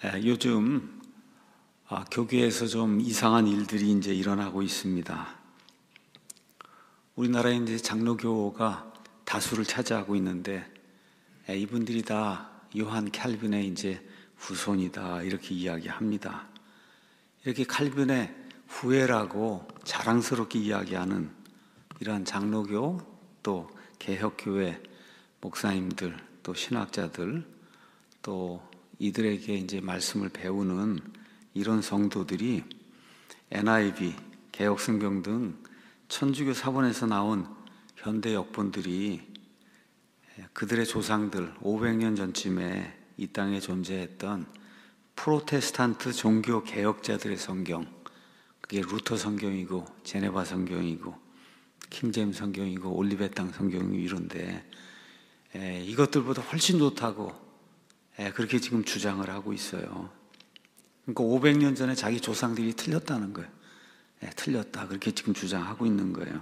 요즘 교계에서 좀 이상한 일들이 이제 일어나고 있습니다. 우리나라에 이제 장로교가 다수를 차지하고 있는데 이분들이 다 요한 칼빈의 이제 후손이다 이렇게 이야기합니다. 이렇게 칼빈의 후예라고 자랑스럽게 이야기하는 이러한 장로교 또 개혁교회 목사님들 또 신학자들 또 이들에게 이제 말씀을 배우는 이런 성도들이 NIV, 개혁성경 등 천주교 사본에서 나온 현대 역본들이 그들의 조상들 500년 전쯤에 이 땅에 존재했던 프로테스탄트 종교 개혁자들의 성경, 그게 루터 성경이고 제네바 성경이고 킹제임스 성경이고 올리벳 당 성경이고 이런데 이것들보다 훨씬 좋다고 그렇게 지금 주장을 하고 있어요. 그러니까 500년 전에 자기 조상들이 틀렸다는 거예요. 틀렸다 그렇게 지금 주장하고 있는 거예요.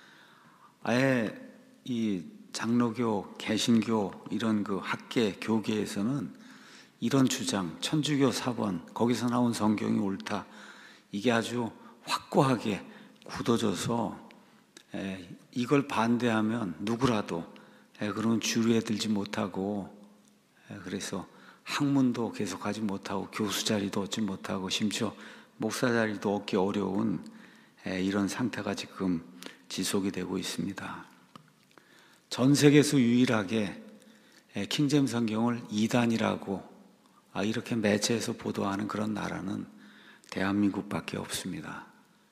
아예 이 장로교, 개신교 이런 그 학계, 교계에서는 이런 주장, 천주교 사본 거기서 나온 성경이 옳다 이게 아주 확고하게 굳어져서 이걸 반대하면 누구라도 그런 주류에 들지 못하고 그래서 학문도 계속하지 못하고 교수 자리도 얻지 못하고 심지어 목사 자리도 얻기 어려운 이런 상태가 지금 지속이 되고 있습니다. 전 세계에서 유일하게 킹제임스 성경을 이단이라고 이렇게 매체에서 보도하는 그런 나라는 대한민국밖에 없습니다.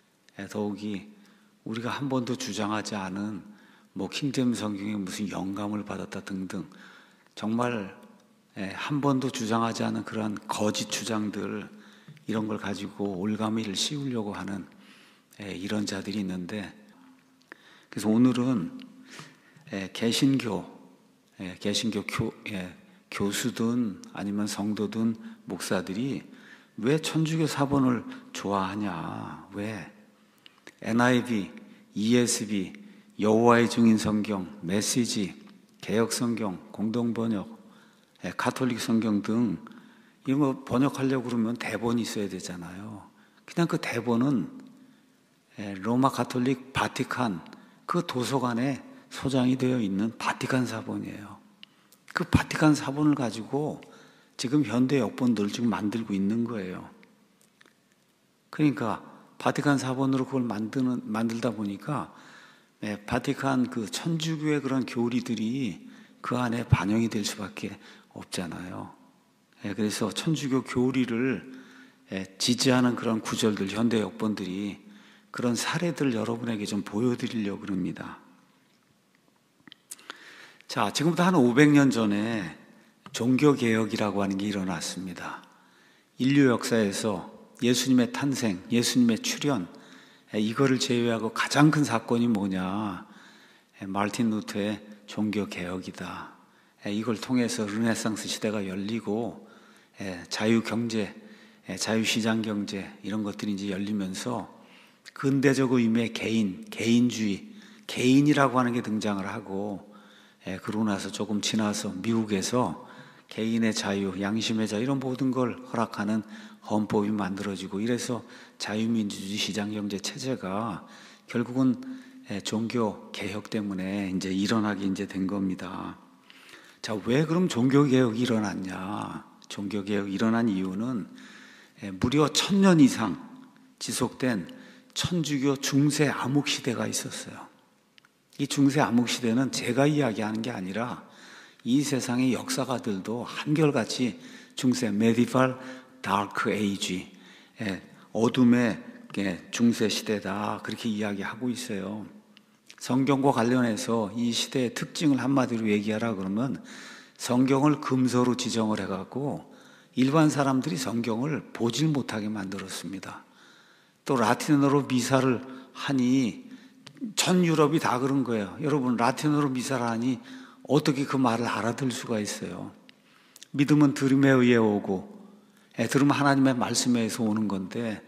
더욱이 우리가 한 번도 주장하지 않은 킹제임스 성경에 무슨 영감을 받았다 등등 정말 한 번도 주장하지 않은 그런 거짓 주장들 이런 걸 가지고 올가미를 씌우려고 하는 이런 자들이 있는데 그래서 오늘은 개신교 교수든 아니면 성도든 목사들이 왜 천주교 사본을 좋아하냐 왜 NIV, ESV, 여호와의 증인 성경, 메시지, 개혁 성경, 공동 번역 가톨릭 성경 등 이런 거 번역하려고 그러면 대본이 있어야 되잖아요. 그냥 그 대본은 로마 가톨릭 바티칸 그 도서관에 소장이 되어 있는 바티칸 사본이에요. 그 바티칸 사본을 가지고 지금 현대 역본들을 지금 만들고 있는 거예요. 그러니까 바티칸 사본으로 그걸 만들다 보니까 바티칸 그 천주교의 그런 교리들이 그 안에 반영이 될 수밖에 없잖아요. 그래서 천주교 교리를 지지하는 그런 구절들, 현대 역본들이 그런 사례들 여러분에게 좀 보여드리려고 합니다. 자, 지금부터 한 500년 전에 종교개혁이라고 하는 게 일어났습니다. 인류 역사에서 예수님의 탄생, 예수님의 출현, 이거를 제외하고 가장 큰 사건이 뭐냐? 마르틴 루터의 종교개혁이다. 이걸 통해서 르네상스 시대가 열리고 자유경제, 자유시장경제 이런 것들이 이제 열리면서 근대적 의미의 개인주의, 개인이라고 하는 게 등장을 하고 그러고 나서 조금 지나서 미국에서 개인의 자유, 양심의 자유 이런 모든 걸 허락하는 헌법이 만들어지고 이래서 자유민주주의 시장경제 체제가 결국은 종교 개혁 때문에 이제 일어나게 이제 된 겁니다. 자, 왜 그럼 종교 개혁이 일어났냐? 종교 개혁이 일어난 이유는 무려 1000년 이상 지속된 천주교 중세 암흑 시대가 있었어요. 이 중세 암흑 시대는 제가 이야기하는 게 아니라 이 세상의 역사가들도 한결같이 중세 medieval dark age 어둠의 중세 시대다 그렇게 이야기하고 있어요. 성경과 관련해서 이 시대의 특징을 한마디로 얘기하라 그러면 성경을 금서로 지정을 해갖고 일반 사람들이 성경을 보질 못하게 만들었습니다. 또 라틴어로 미사를 하니 전 유럽이 다 그런 거예요. 여러분 라틴어로 미사를 하니 어떻게 그 말을 알아들 수가 있어요. 믿음은 들음에 의해 오고 들으면 하나님의 말씀에 의해서 오는 건데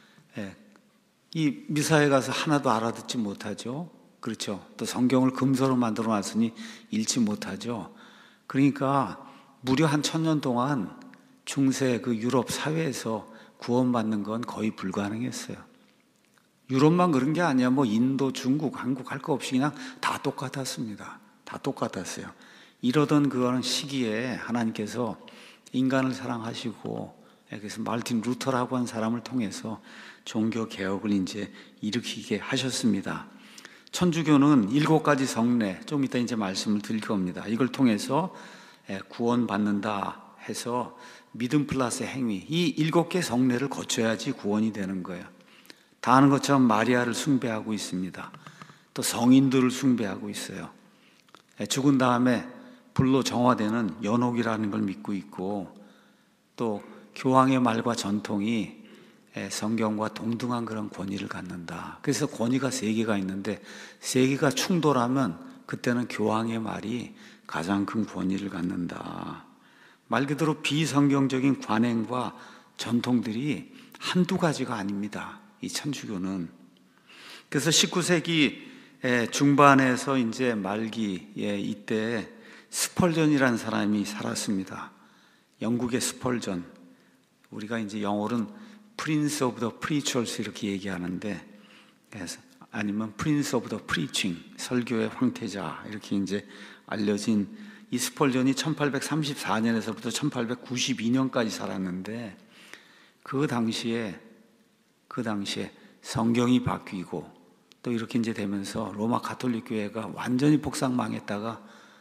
이 미사에 가서 하나도 알아듣지 못하죠. 그렇죠. 또 성경을 금서로 만들어 놨으니 읽지 못하죠. 그러니까 무려 한 1000년 동안 중세 그 유럽 사회에서 구원받는 건 거의 불가능했어요. 유럽만 그런 게 아니야. 뭐 인도, 중국, 한국 할 거 없이 그냥 다 똑같았습니다. 다 똑같았어요. 이러던 그런 시기에 하나님께서 인간을 사랑하시고, 그래서 마르틴 루터라고 한 사람을 통해서 종교 개혁을 이제 일으키게 하셨습니다. 천주교는 7가지 성례, 좀 이따 이제 말씀을 드릴 겁니다. 이걸 통해서 구원받는다 해서 믿음 플러스 행위, 이 7개 성례를 거쳐야지 구원이 되는 거예요. 다 아는 것처럼 마리아를 숭배하고 있습니다. 또 성인들을 숭배하고 있어요. 죽은 다음에 불로 정화되는 연옥이라는 걸 믿고 있고, 또 교황의 말과 전통이 성경과 동등한 그런 권위를 갖는다. 그래서 권위가 3개가 있는데 3개가 충돌하면 그때는 교황의 말이 가장 큰 권위를 갖는다. 말 그대로 비성경적인 관행과 전통들이 한두 가지가 아닙니다. 이 천주교는. 그래서 19세기 중반에서 이제 말기에 이때 스펄전이라는 사람이 살았습니다. 영국의 스펄전. 우리가 이제 영어로는 Prince of the Preachers 이렇게 얘기하는데, 아니면 Prince of the Preaching, 설교의 황태자 이렇게 이제 알려진 이 스펄전이 1834년에서부터 1892년까지 살았는데, 그 당시에 성경이 바뀌고 또 이렇게 이제 되면서 로마 가톨릭 교회가 완전히 폭삭망했다가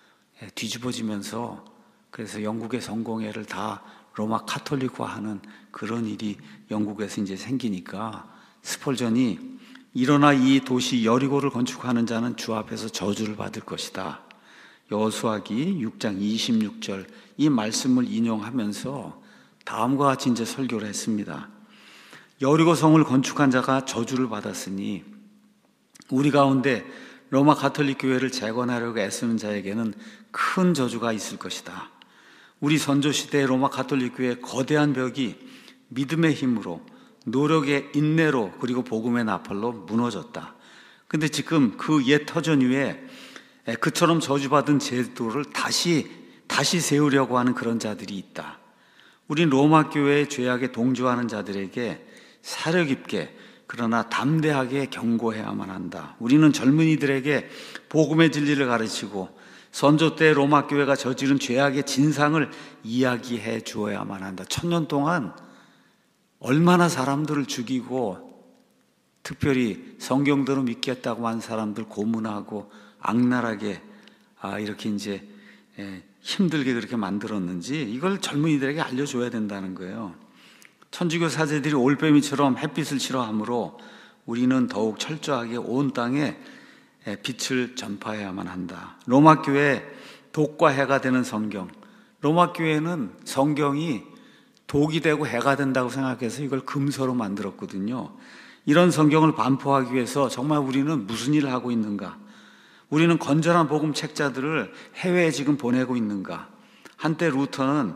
뒤집어지면서, 그래서 영국의 성공회를 다 로마 카톨릭화하는 그런 일이 영국에서 이제 생기니까 스펄전이 일어나 이 도시 여리고를 건축하는 자는 주 앞에서 저주를 받을 것이다. 여호수아기 6장 26절 이 말씀을 인용하면서 다음과 같이 이제 설교를 했습니다. 여리고 성을 건축한 자가 저주를 받았으니 우리 가운데 로마 가톨릭 교회를 재건하려고 애쓰는 자에게는 큰 저주가 있을 것이다. 우리 선조 시대의 로마 가톨릭 교회의 거대한 벽이 믿음의 힘으로, 노력의 인내로, 그리고 복음의 나팔로 무너졌다. 근데 지금 그 옛 터전 위에 그처럼 저주받은 제도를 다시 세우려고 하는 그런 자들이 있다. 우린 로마 교회의 죄악에 동조하는 자들에게 사려 깊게 그러나 담대하게 경고해야만 한다. 우리는 젊은이들에게 복음의 진리를 가르치고 선조 때 로마 교회가 저지른 죄악의 진상을 이야기해 주어야만 한다. 1000년 동안 얼마나 사람들을 죽이고, 특별히 성경대로 믿겠다고 한 사람들 고문하고 악랄하게 이렇게 이제 힘들게 그렇게 만들었는지 이걸 젊은이들에게 알려줘야 된다는 거예요. 천주교 사제들이 올빼미처럼 햇빛을 싫어하므로 우리는 더욱 철저하게 온 땅에 빛을 전파해야만 한다. 로마 교회 독과 해가 되는 성경. 로마 교회는 성경이 독이 되고 해가 된다고 생각해서 이걸 금서로 만들었거든요. 이런 성경을 반포하기 위해서 정말 우리는 무슨 일을 하고 있는가? 우리는 건전한 복음 책자들을 해외에 지금 보내고 있는가? 한때 루터는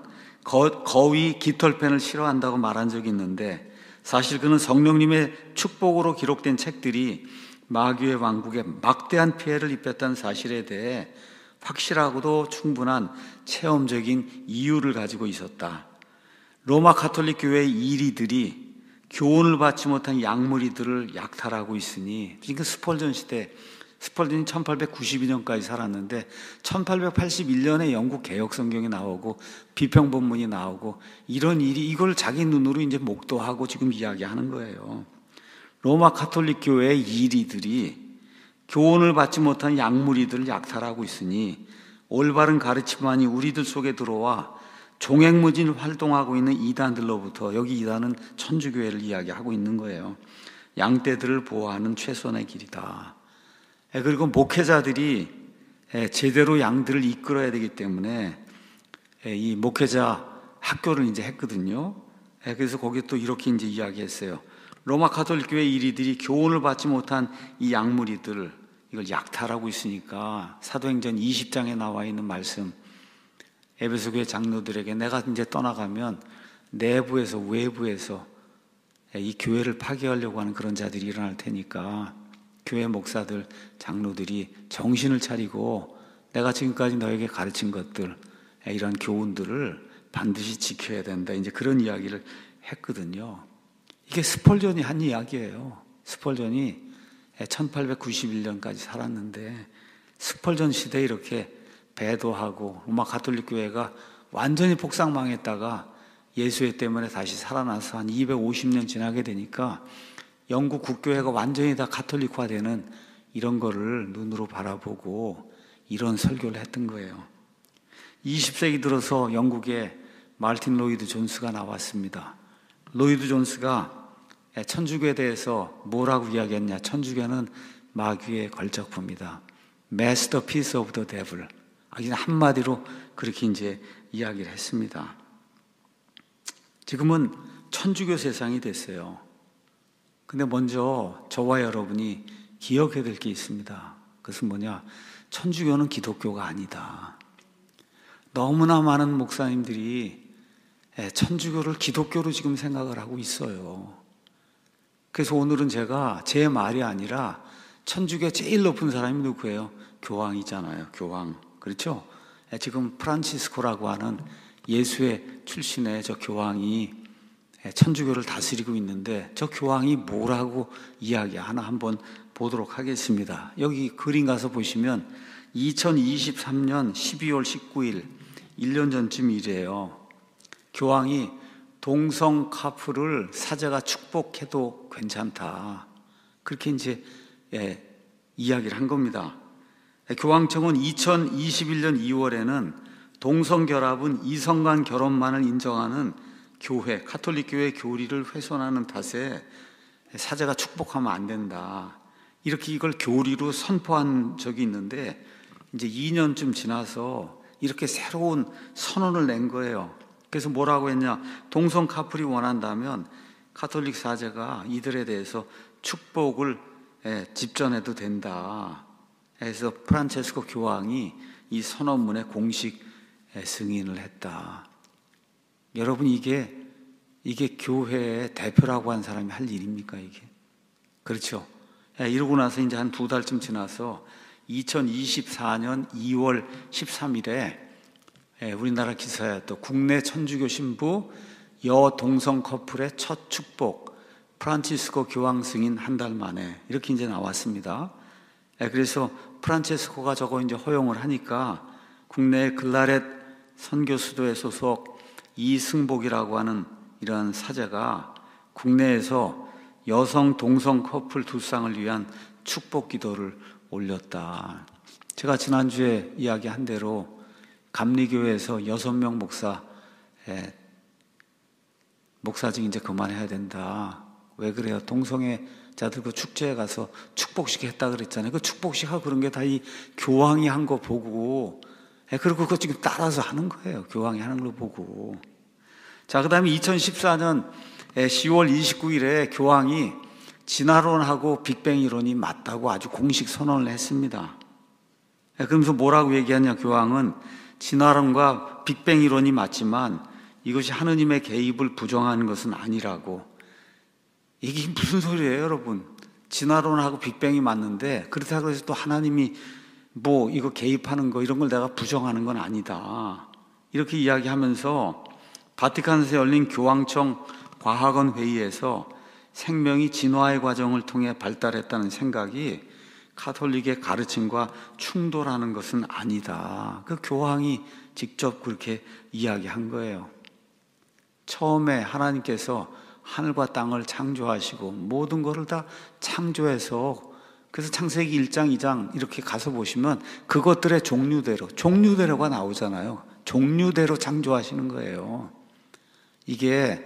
거위 깃털펜을 싫어한다고 말한 적이 있는데, 사실 그는 성령님의 축복으로 기록된 책들이 마귀의 왕국에 막대한 피해를 입혔다는 사실에 대해 확실하고도 충분한 체험적인 이유를 가지고 있었다. 로마 가톨릭 교회의 이리들이 교훈을 받지 못한 약무리들을 약탈하고 있으니, 그러니까 스펄전 시대, 스펄전이 1892년까지 살았는데 1881년에 영국 개혁 성경이 나오고 비평 본문이 나오고 이런 일이, 이걸 자기 눈으로 이제 목도하고 지금 이야기하는 거예요. 로마 가톨릭 교회의 이리들이 교훈을 받지 못한 약무리들을 약탈하고 있으니 올바른 가르침만이 우리들 속에 들어와 종횡무진 활동하고 있는 이단들로부터, 여기 이단은 천주교회를 이야기하고 있는 거예요. 양떼들을 보호하는 최선의 길이다. 그리고 목회자들이 제대로 양들을 이끌어야 되기 때문에 이 목회자 학교를 이제 했거든요. 그래서 거기에 또 이렇게 이제 이야기했어요. 로마 가톨릭 교회 이리들이 교훈을 받지 못한 이 약무리들을 이걸 약탈하고 있으니까 사도행전 20장에 나와 있는 말씀, 에베소 교회 장로들에게 내가 이제 떠나가면 내부에서 외부에서 이 교회를 파괴하려고 하는 그런 자들이 일어날 테니까 교회 목사들, 장로들이 정신을 차리고 내가 지금까지 너에게 가르친 것들, 이런 교훈들을 반드시 지켜야 된다. 이제 그런 이야기를 했거든요. 이게 스펄전이 한 이야기예요. 스펄전이 1891년까지 살았는데 스펄전 시대에 이렇게 배도하고 로마 가톨릭 교회가 완전히 폭삭망했다가 예수회 때문에 다시 살아나서 한 250년 지나게 되니까 영국 국교회가 완전히 다 가톨릭화되는 이런 거를 눈으로 바라보고 이런 설교를 했던 거예요. 20세기 들어서 영국에 마르틴 로이드 존스가 나왔습니다. 로이드 존스가 천주교에 대해서 뭐라고 이야기했냐? 천주교는 마귀의 걸작품이다. Masterpiece of the devil. 그냥 한마디로 그렇게 이제 이야기를 했습니다. 지금은 천주교 세상이 됐어요. 근데 먼저 저와 여러분이 기억해야 될 게 있습니다. 그것은 뭐냐? 천주교는 기독교가 아니다. 너무나 많은 목사님들이 천주교를 기독교로 지금 생각을 하고 있어요. 그래서 오늘은 제가 제 말이 아니라 천주교 제일 높은 사람이 누구예요? 교황이잖아요. 교황. 그렇죠? 지금 프란치스코라고 하는 예수의 출신의 저 교황이 천주교를 다스리고 있는데 저 교황이 뭐라고 이야기하나 한번 보도록 하겠습니다. 여기 그림 가서 보시면 2023년 12월 19일 1년 전쯤 이래요. 교황이 동성 커플을 사제가 축복해도 괜찮다. 그렇게 이제 이야기를 한 겁니다. 교황청은 2021년 2월에는 동성 결합은 이성 간 결혼만을 인정하는 교회, 가톨릭 교회 교리를 훼손하는 탓에 사제가 축복하면 안 된다. 이렇게 이걸 교리로 선포한 적이 있는데 이제 2년쯤 지나서 이렇게 새로운 선언을 낸 거예요. 그래서 뭐라고 했냐? 동성 커플이 원한다면 가톨릭 사제가 이들에 대해서 축복을 집전해도 된다. 그래서 프란체스코 교황이 이 선언문에 공식 승인을 했다. 여러분 이게 교회의 대표라고 한 사람이 할 일입니까 이게? 그렇죠? 이러고 나서 이제 한 2달쯤 지나서 2024년 2월 13일에 우리나라 기사에 또 국내 천주교 신부 여동성 커플의 첫 축복 프란치스코 교황 승인 한 달 만에 이렇게 이제 나왔습니다. 그래서 프란체스코가 저거 이제 허용을 하니까 국내 글라렛 선교수도회 소속 이승복이라고 하는 이러한 사제가 국내에서 여성 동성 커플 두 쌍을 위한 축복 기도를 올렸다. 제가 지난주에 이야기한 대로 감리교회에서 6명 목사직 이제 그만해야 된다. 왜 그래요? 동성애자들 그 축제에 가서 축복식 했다 그랬잖아요. 그 축복식하고 그런 게 다 이 교황이 한 거 보고, 그리고 그거 지금 따라서 하는 거예요. 교황이 하는 걸 보고. 자, 그 다음에 2014년 10월 29일에 교황이 진화론하고 빅뱅 이론이 맞다고 아주 공식 선언을 했습니다. 그러면서 뭐라고 얘기하냐, 교황은 진화론과 빅뱅 이론이 맞지만 이것이 하느님의 개입을 부정하는 것은 아니라고. 이게 무슨 소리예요, 여러분? 진화론하고 빅뱅이 맞는데 그렇다고 해서 또 하나님이 뭐 이거 개입하는 거 이런 걸 내가 부정하는 건 아니다. 이렇게 이야기하면서 바티칸에서 열린 교황청 과학원 회의에서 생명이 진화의 과정을 통해 발달했다는 생각이 가톨릭의 가르침과 충돌하는 것은 아니다. 그 교황이 직접 그렇게 이야기한 거예요. 처음에 하나님께서 하늘과 땅을 창조하시고 모든 것을 다 창조해서, 그래서 창세기 1장, 2장 이렇게 가서 보시면 그것들의 종류대로가 나오잖아요. 종류대로 창조하시는 거예요. 이게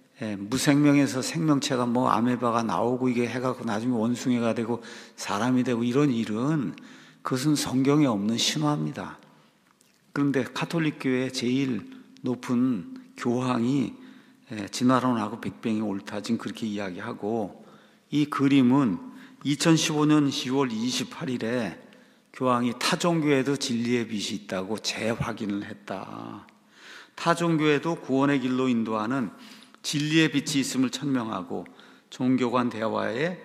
무생명에서 생명체가 뭐 아메바가 나오고 이게 해갖고 나중에 원숭이가 되고 사람이 되고 이런 일은 그것은 성경에 없는 신화입니다. 그런데 가톨릭 교회의 제일 높은 교황이 진화론하고 빅뱅이 옳다 지금 그렇게 이야기하고, 이 그림은 2015년 10월 28일에 교황이 타종교에도 진리의 빛이 있다고 재확인을 했다. 타종교에도 구원의 길로 인도하는 진리의 빛이 있음을 천명하고 종교 간 대화의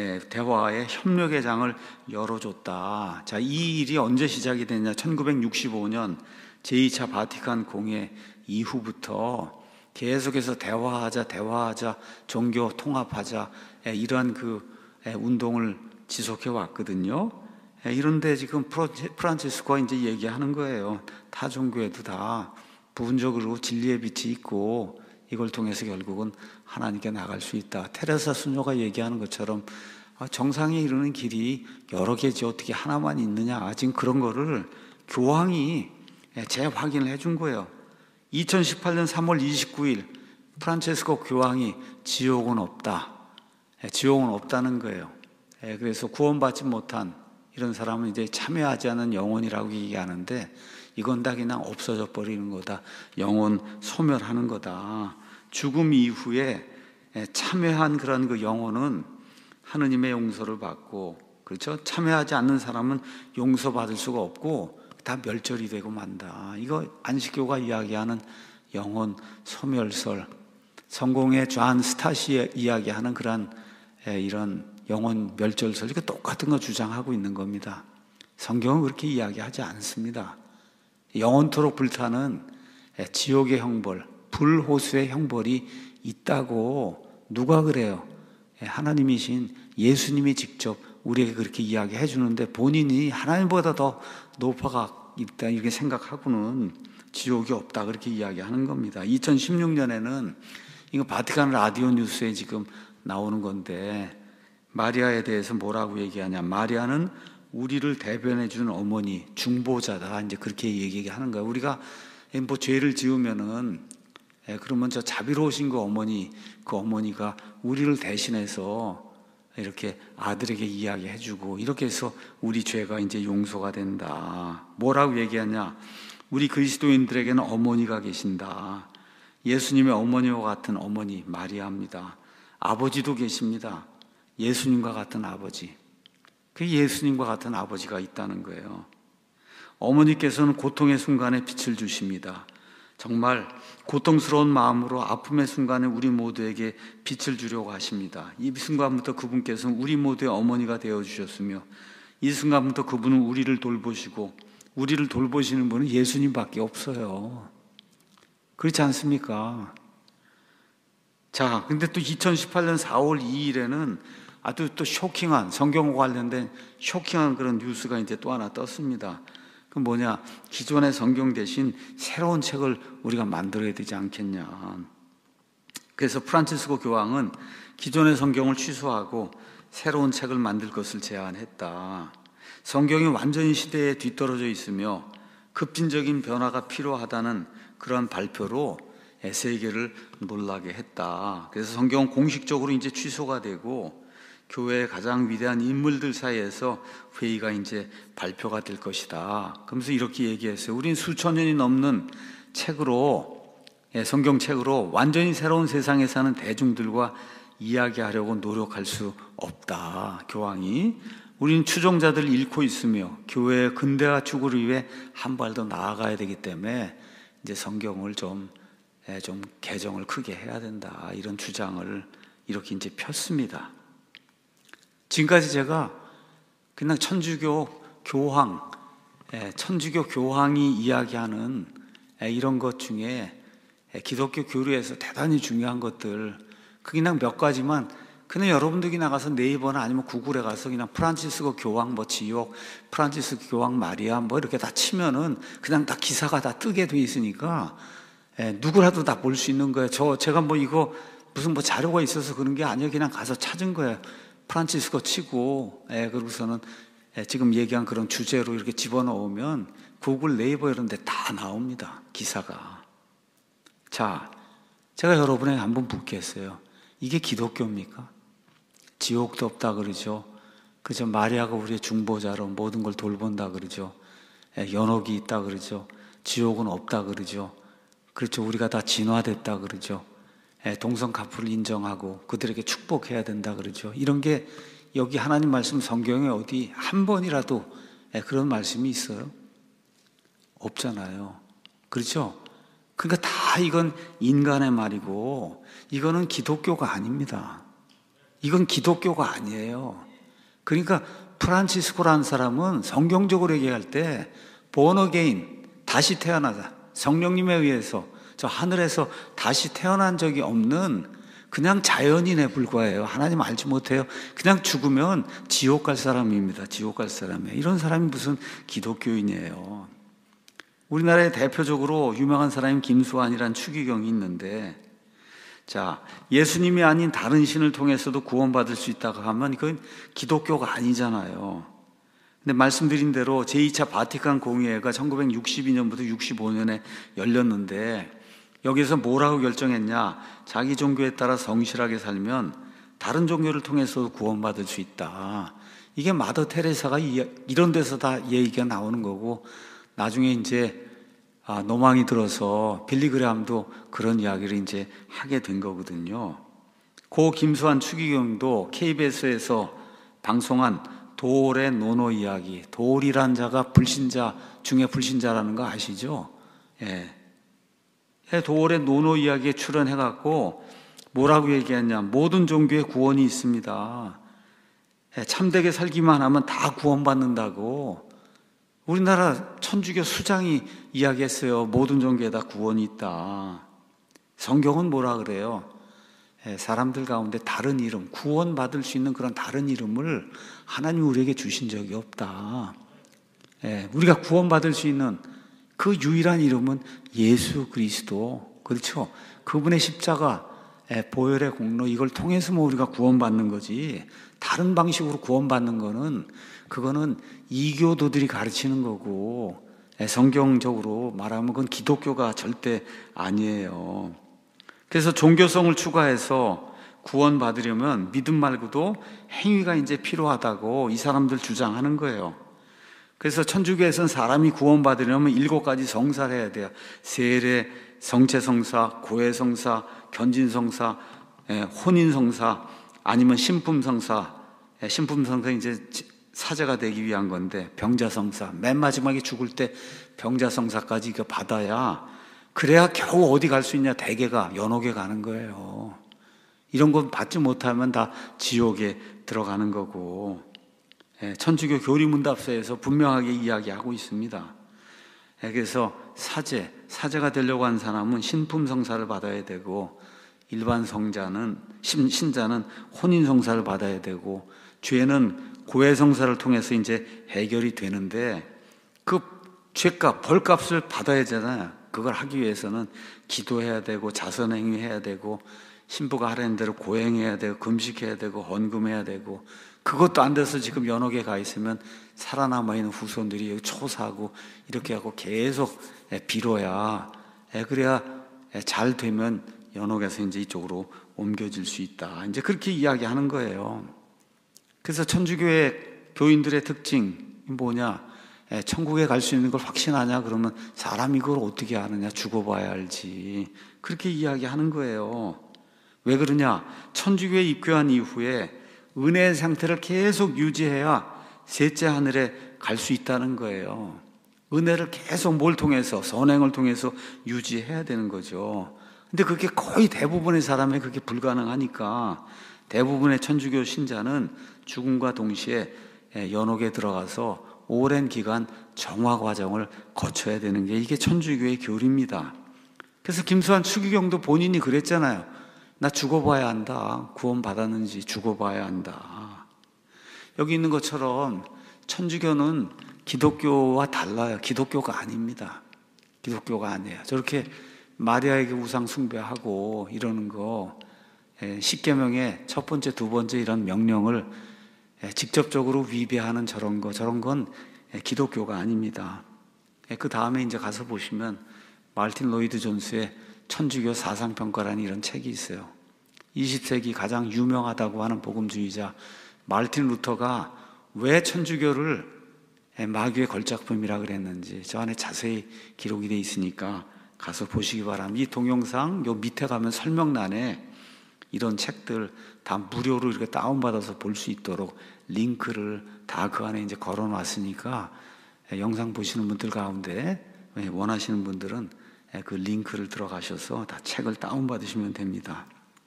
협력의 장을 열어줬다. 자, 이 일이 언제 시작이 됐냐? 1965년 제2차 바티칸 공회 이후부터 계속해서 대화하자, 종교 통합하자, 이러한 운동을 지속해 왔거든요. 이런데 지금 프란치스코가 이제 얘기하는 거예요. 타 종교에도 다 부분적으로 진리의 빛이 있고 이걸 통해서 결국은 하나님께 나갈 수 있다. 테레사 수녀가 얘기하는 것처럼 정상에 이르는 길이 여러 개지 어떻게 하나만 있느냐. 지금 그런 거를 교황이 재확인을 해준 거예요. 2018년 3월 29일 프란체스코 교황이 지옥은 없다. 지옥은 없다는 거예요. 그래서 구원받지 못한 이런 사람은 이제 참여하지 않은 영혼이라고 얘기하는데 이건 다 그냥 없어져 버리는 거다. 영혼 소멸하는 거다. 죽음 이후에 참여한 그런 그 영혼은 하느님의 용서를 받고, 그렇죠? 참여하지 않는 사람은 용서받을 수가 없고 다 멸절이 되고 만다. 이거 안식교가 이야기하는 영혼 소멸설, 성공의 존 스타시 이야기하는 그런 이런 영혼 멸절설, 이거 똑같은 거 주장하고 있는 겁니다. 성경은 그렇게 이야기하지 않습니다. 영원토록 불타는 지옥의 형벌, 불호수의 형벌이 있다고 누가 그래요? 하나님이신 예수님이 직접 우리에게 그렇게 이야기해 주는데 본인이 하나님보다 더 높아가 있다 이렇게 생각하고는 지옥이 없다 그렇게 이야기하는 겁니다. 2016년에는 이거 바티칸 라디오 뉴스에 지금 나오는 건데 마리아에 대해서 뭐라고 얘기하냐. 마리아는 우리를 대변해 주는 어머니, 중보자다. 이제 그렇게 얘기하는 거예요. 우리가 뭐 죄를 지으면은 그러면 저 자비로우신 그 어머니가 우리를 대신해서 이렇게 아들에게 이야기해 주고 이렇게 해서 우리 죄가 이제 용서가 된다. 뭐라고 얘기하냐. 우리 그리스도인들에게는 어머니가 계신다. 예수님의 어머니와 같은 어머니 마리아입니다. 아버지도 계십니다. 예수님과 같은 아버지. 그 예수님과 같은 아버지가 있다는 거예요. 어머니께서는 고통의 순간에 빛을 주십니다. 정말 고통스러운 마음으로 아픔의 순간에 우리 모두에게 빛을 주려고 하십니다. 이 순간부터 그분께서는 우리 모두의 어머니가 되어주셨으며 이 순간부터 그분은 우리를 돌보시고 우리를 돌보시는 분은 예수님밖에 없어요. 그렇지 않습니까? 자, 근데 또 2018년 4월 2일에는 아주 또 쇼킹한, 성경과 관련된 쇼킹한 그런 뉴스가 이제 또 하나 떴습니다. 그 뭐냐, 기존의 성경 대신 새로운 책을 우리가 만들어야 되지 않겠냐. 그래서 프란치스코 교황은 기존의 성경을 취소하고 새로운 책을 만들 것을 제안했다. 성경이 완전히 시대에 뒤떨어져 있으며 급진적인 변화가 필요하다는 그런 발표로 세계를 놀라게 했다. 그래서 성경은 공식적으로 이제 취소가 되고 교회의 가장 위대한 인물들 사이에서 회의가 이제 발표가 될 것이다. 그러면서 이렇게 얘기했어요. 우린 수천 년이 넘는 책으로, 성경책으로 완전히 새로운 세상에 사는 대중들과 이야기하려고 노력할 수 없다. 교황이. 우린 추종자들을 잃고 있으며 교회의 근대화 추구를 위해 한 발 더 나아가야 되기 때문에 이제 성경을 좀 개정을 크게 해야 된다. 이런 주장을 이렇게 이제 폈습니다. 지금까지 제가 그냥 천주교 교황이 이야기하는 이런 것 중에 기독교 교리에서 대단히 중요한 것들 그냥 몇 가지만 그냥 여러분들이 나가서 네이버나 아니면 구글에 가서 그냥 프란치스코 교황 뭐 지옥, 프란치스코 교황 마리아 뭐 이렇게 다 치면은 그냥 다 기사가 다 뜨게 돼 있으니까 누구라도 다 볼 수 있는 거예요. 제가 뭐 이거 무슨 뭐 자료가 있어서 그런 게 아니에요. 그냥 가서 찾은 거예요. 프란치스코 치고 그러고서는 지금 얘기한 그런 주제로 이렇게 집어넣으면 구글, 네이버 이런 데 다 나옵니다. 기사가. 자, 제가 여러분에게 한번 묻겠어요. 이게 기독교입니까? 지옥도 없다 그러죠. 그죠? 마리아가 우리의 중보자로 모든 걸 돌본다 그러죠. 연옥이 있다 그러죠. 지옥은 없다 그러죠. 그렇죠. 우리가 다 진화됐다 그러죠. 동성 카풀을 인정하고 그들에게 축복해야 된다 그러죠. 이런 게 여기 하나님 말씀 성경에 어디 한 번이라도 그런 말씀이 있어요? 없잖아요. 그렇죠? 그러니까 다 이건 인간의 말이고 이거는 기독교가 아닙니다. 이건 기독교가 아니에요. 그러니까 프란치스코라는 사람은 성경적으로 얘기할 때 born again, 다시 태어나다, 성령님에 의해서 저 하늘에서 다시 태어난 적이 없는 그냥 자연인에 불과해요. 하나님 알지 못해요. 그냥 죽으면 지옥 갈 사람입니다. 지옥 갈 사람이에요. 이런 사람이 무슨 기독교인이에요. 우리나라에 대표적으로 유명한 사람이 김수환이라는 추기경이 있는데, 자, 예수님이 아닌 다른 신을 통해서도 구원받을 수 있다고 하면 그건 기독교가 아니잖아요. 근데 말씀드린 대로 제2차 바티칸 공의회가 1962년부터 65년에 열렸는데, 여기서 뭐라고 결정했냐? 자기 종교에 따라 성실하게 살면 다른 종교를 통해서도 구원받을 수 있다. 이게 마더 테레사가 이런 데서 다 얘기가 나오는 거고, 나중에 이제 노망이 들어서 빌리그레함도 그런 이야기를 이제 하게 된 거거든요. 고 김수환 추기경도 KBS에서 방송한 도올의 노노 이야기, 도올이란 자가 불신자 중에 불신자라는 거 아시죠? 예. 도올의 노노 이야기에 출연해갖고 뭐라고 얘기했냐? 모든 종교에 구원이 있습니다. 참되게 살기만 하면 다 구원받는다고. 우리나라 천주교 수장이 이야기했어요. 모든 종교에 다 구원이 있다. 성경은 뭐라 그래요? 사람들 가운데 다른 이름, 구원받을 수 있는 그런 다른 이름을 하나님이 우리에게 주신 적이 없다. 우리가 구원받을 수 있는 그 유일한 이름은 예수 그리스도. 그렇죠? 그분의 십자가, 보혈의 공로, 이걸 통해서 우리가 구원받는 거지. 다른 방식으로 구원받는 거는, 그거는 이교도들이 가르치는 거고, 성경적으로 말하면 그건 기독교가 절대 아니에요. 그래서 종교성을 추가해서 구원받으려면 믿음 말고도 행위가 이제 필요하다고 이 사람들 주장하는 거예요. 그래서 천주교에서는 사람이 구원받으려면 7가지 성사를 해야 돼요. 세례, 성체성사, 고해성사, 견진성사, 혼인성사, 아니면 신품성사. 신품성사 이제 사제가 되기 위한 건데, 병자성사, 맨 마지막에 죽을 때 병자성사까지 이거 받아야, 그래야 겨우 어디 갈 수 있냐? 대개가 연옥에 가는 거예요. 이런 건 받지 못하면 다 지옥에 들어가는 거고, 천주교 교리문답서에서 분명하게 이야기하고 있습니다. 그래서 사제가 되려고 하는 사람은 신품성사를 받아야 되고, 일반 신자는 혼인성사를 받아야 되고, 죄는 고해성사를 통해서 이제 해결이 되는데, 그 죄값, 벌값을 받아야 되잖아요. 그걸 하기 위해서는 기도해야 되고, 자선행위해야 되고, 신부가 하라는 대로 고행해야 되고, 금식해야 되고, 헌금해야 되고, 그것도 안 돼서 지금 연옥에 가 있으면 살아남아있는 후손들이 초사하고 이렇게 하고 계속 빌어야, 그래야 잘 되면 연옥에서 이제 이쪽으로 옮겨질 수 있다. 이제 그렇게 이야기하는 거예요. 그래서 천주교의 교인들의 특징이 뭐냐? 천국에 갈 수 있는 걸 확신하냐? 그러면 사람이 이걸 어떻게 아느냐? 죽어봐야 알지. 그렇게 이야기하는 거예요. 왜 그러냐? 천주교에 입교한 이후에 은혜의 상태를 계속 유지해야 셋째 하늘에 갈 수 있다는 거예요. 은혜를 계속 뭘 통해서? 선행을 통해서 유지해야 되는 거죠. 근데 그게 거의 대부분의 사람에 그게 불가능하니까 대부분의 천주교 신자는 죽음과 동시에 연옥에 들어가서 오랜 기간 정화 과정을 거쳐야 되는 게 이게 천주교의 교리입니다. 그래서 김수환 추기경도 본인이 그랬잖아요. 나 죽어봐야 한다. 구원받았는지 죽어봐야 한다. 여기 있는 것처럼 천주교는 기독교와 달라요. 기독교가 아닙니다. 기독교가 아니에요. 저렇게 마리아에게 우상 숭배하고 이러는 거, 십계명의 첫 번째, 두 번째 이런 명령을 직접적으로 위배하는 저런 건 기독교가 아닙니다. 그 다음에 이제 가서 보시면 마르틴 로이드 존스의 천주교 사상평가라는 이런 책이 있어요. 20세기 가장 유명하다고 하는 복음주의자 마르틴 루터가 왜 천주교를 마귀의 걸작품이라 그랬는지 저 안에 자세히 기록이 되어 있으니까 가서 보시기 바랍니다. 이 동영상 요 밑에 가면 설명란에 이런 책들 다 무료로 이렇게 다운받아서 볼 수 있도록 링크를 다 그 안에 이제 걸어 놨으니까 영상 보시는 분들 가운데 원하시는 분들은 그 링크를 들어가셔서 다 책을 다운받으시면 됩니다.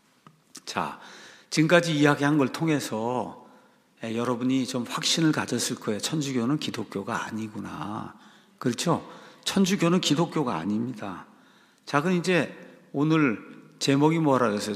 자, 지금까지 이야기한 걸 통해서 여러분이 좀 확신을 가졌을 거예요. 천주교는 기독교가 아니구나. 그렇죠? 천주교는 기독교가 아닙니다. 자, 그럼 이제 오늘 제목이 뭐라 그래서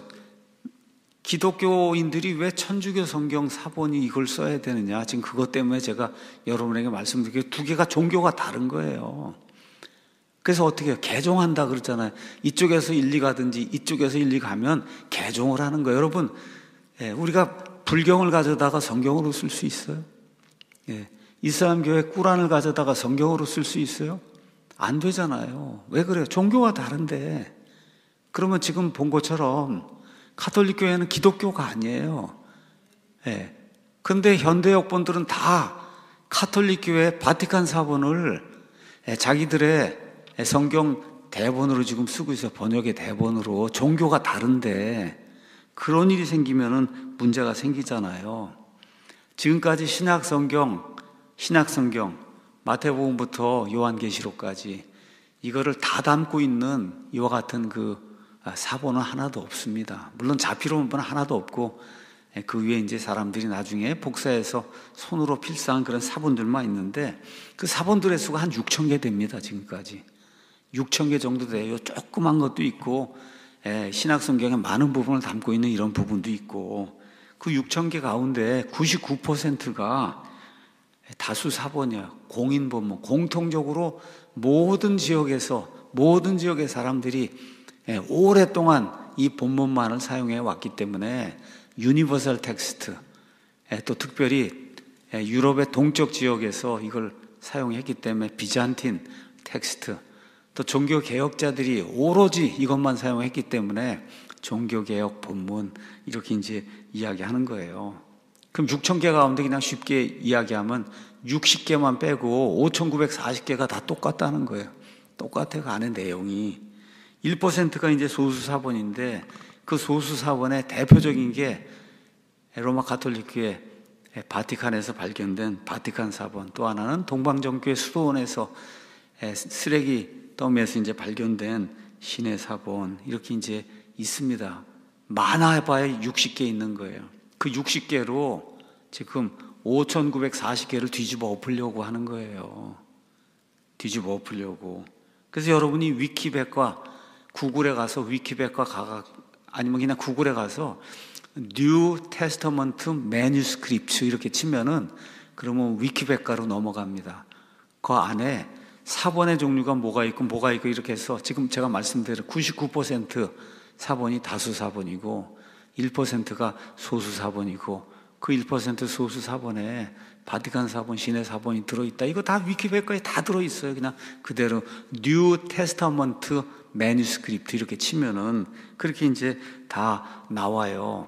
기독교인들이 왜 천주교 성경 사본이 이걸 써야 되느냐. 지금 그것 때문에 제가 여러분에게 말씀드리게 두 개가 종교가 다른 거예요. 그래서 어떻게 해요? 개종한다 그러잖아요. 이쪽에서 일리 가든지 이쪽에서 일리 가면 개종을 하는 거예요. 여러분, 우리가 불경을 가져다가 성경으로 쓸 수 있어요? 이슬람 교회 꾸란을 가져다가 성경으로 쓸 수 있어요? 안 되잖아요. 왜 그래요? 종교가 다른데. 그러면 지금 본 것처럼 가톨릭 교회는 기독교가 아니에요. 그런데 현대 역본들은 다 가톨릭 교회 바티칸 사본을 자기들의 성경 대본으로 지금 쓰고 있어요. 번역의 대본으로. 종교가 다른데 그런 일이 생기면은 문제가 생기잖아요. 지금까지 신약성경, 마태복음부터 요한계시록까지 이거를 다 담고 있는 이와 같은 그 사본은 하나도 없습니다. 물론 자필로는 하나도 없고 그 위에 이제 사람들이 나중에 복사해서 손으로 필사한 그런 사본들만 있는데 그 사본들의 수가 한 6천 개 됩니다. 지금까지 6천 개 정도 돼요. 조그만 것도 있고 신약성경의 많은 부분을 담고 있는 이런 부분도 있고 그 6천 개 가운데 99%가 다수 사본이에요. 공인 본문, 공통적으로 모든 지역의 사람들이 오랫동안 이 본문만을 사용해 왔기 때문에 유니버설 텍스트, 또 특별히 유럽의 동쪽 지역에서 이걸 사용했기 때문에 비잔틴 텍스트, 또 종교 개혁자들이 오로지 이것만 사용했기 때문에 종교 개혁 본문 이렇게 이제 이야기하는 거예요. 그럼 6천 개 가운데 그냥 쉽게 이야기하면 60개만 빼고 5,940개가 다 똑같다는 거예요. 똑같아요. 그 안에 내용이. 1%가 이제 소수사본인데 그 소수사본의 대표적인 게 로마 가톨릭교회 바티칸에서 발견된 바티칸 사본, 또 하나는 동방정교회 수도원에서 쓰레기 더미에서 이제 발견된 신의 사본, 이렇게 이제 있습니다. 많아봐야 60개 있는 거예요. 그 60개로 지금 5,940개를 뒤집어 엎으려고 하는 거예요. 뒤집어 엎으려고. 그래서 여러분이 위키백과 구글에 가서 아니면 그냥 구글에 가서 New Testament Manuscript 이렇게 치면은 그러면 위키백과로 넘어갑니다. 그 안에 사본의 종류가 뭐가 있고 이렇게 해서 지금 제가 말씀드린 99% 사본이 다수 사본이고 1%가 소수 사본이고 그 1% 소수 사본에 바티칸 사본, 신의 사본이 들어있다. 이거 다 위키백과에 다 들어있어요. 그냥 그대로 New Testament Manuscript 이렇게 치면은 그렇게 이제 다 나와요.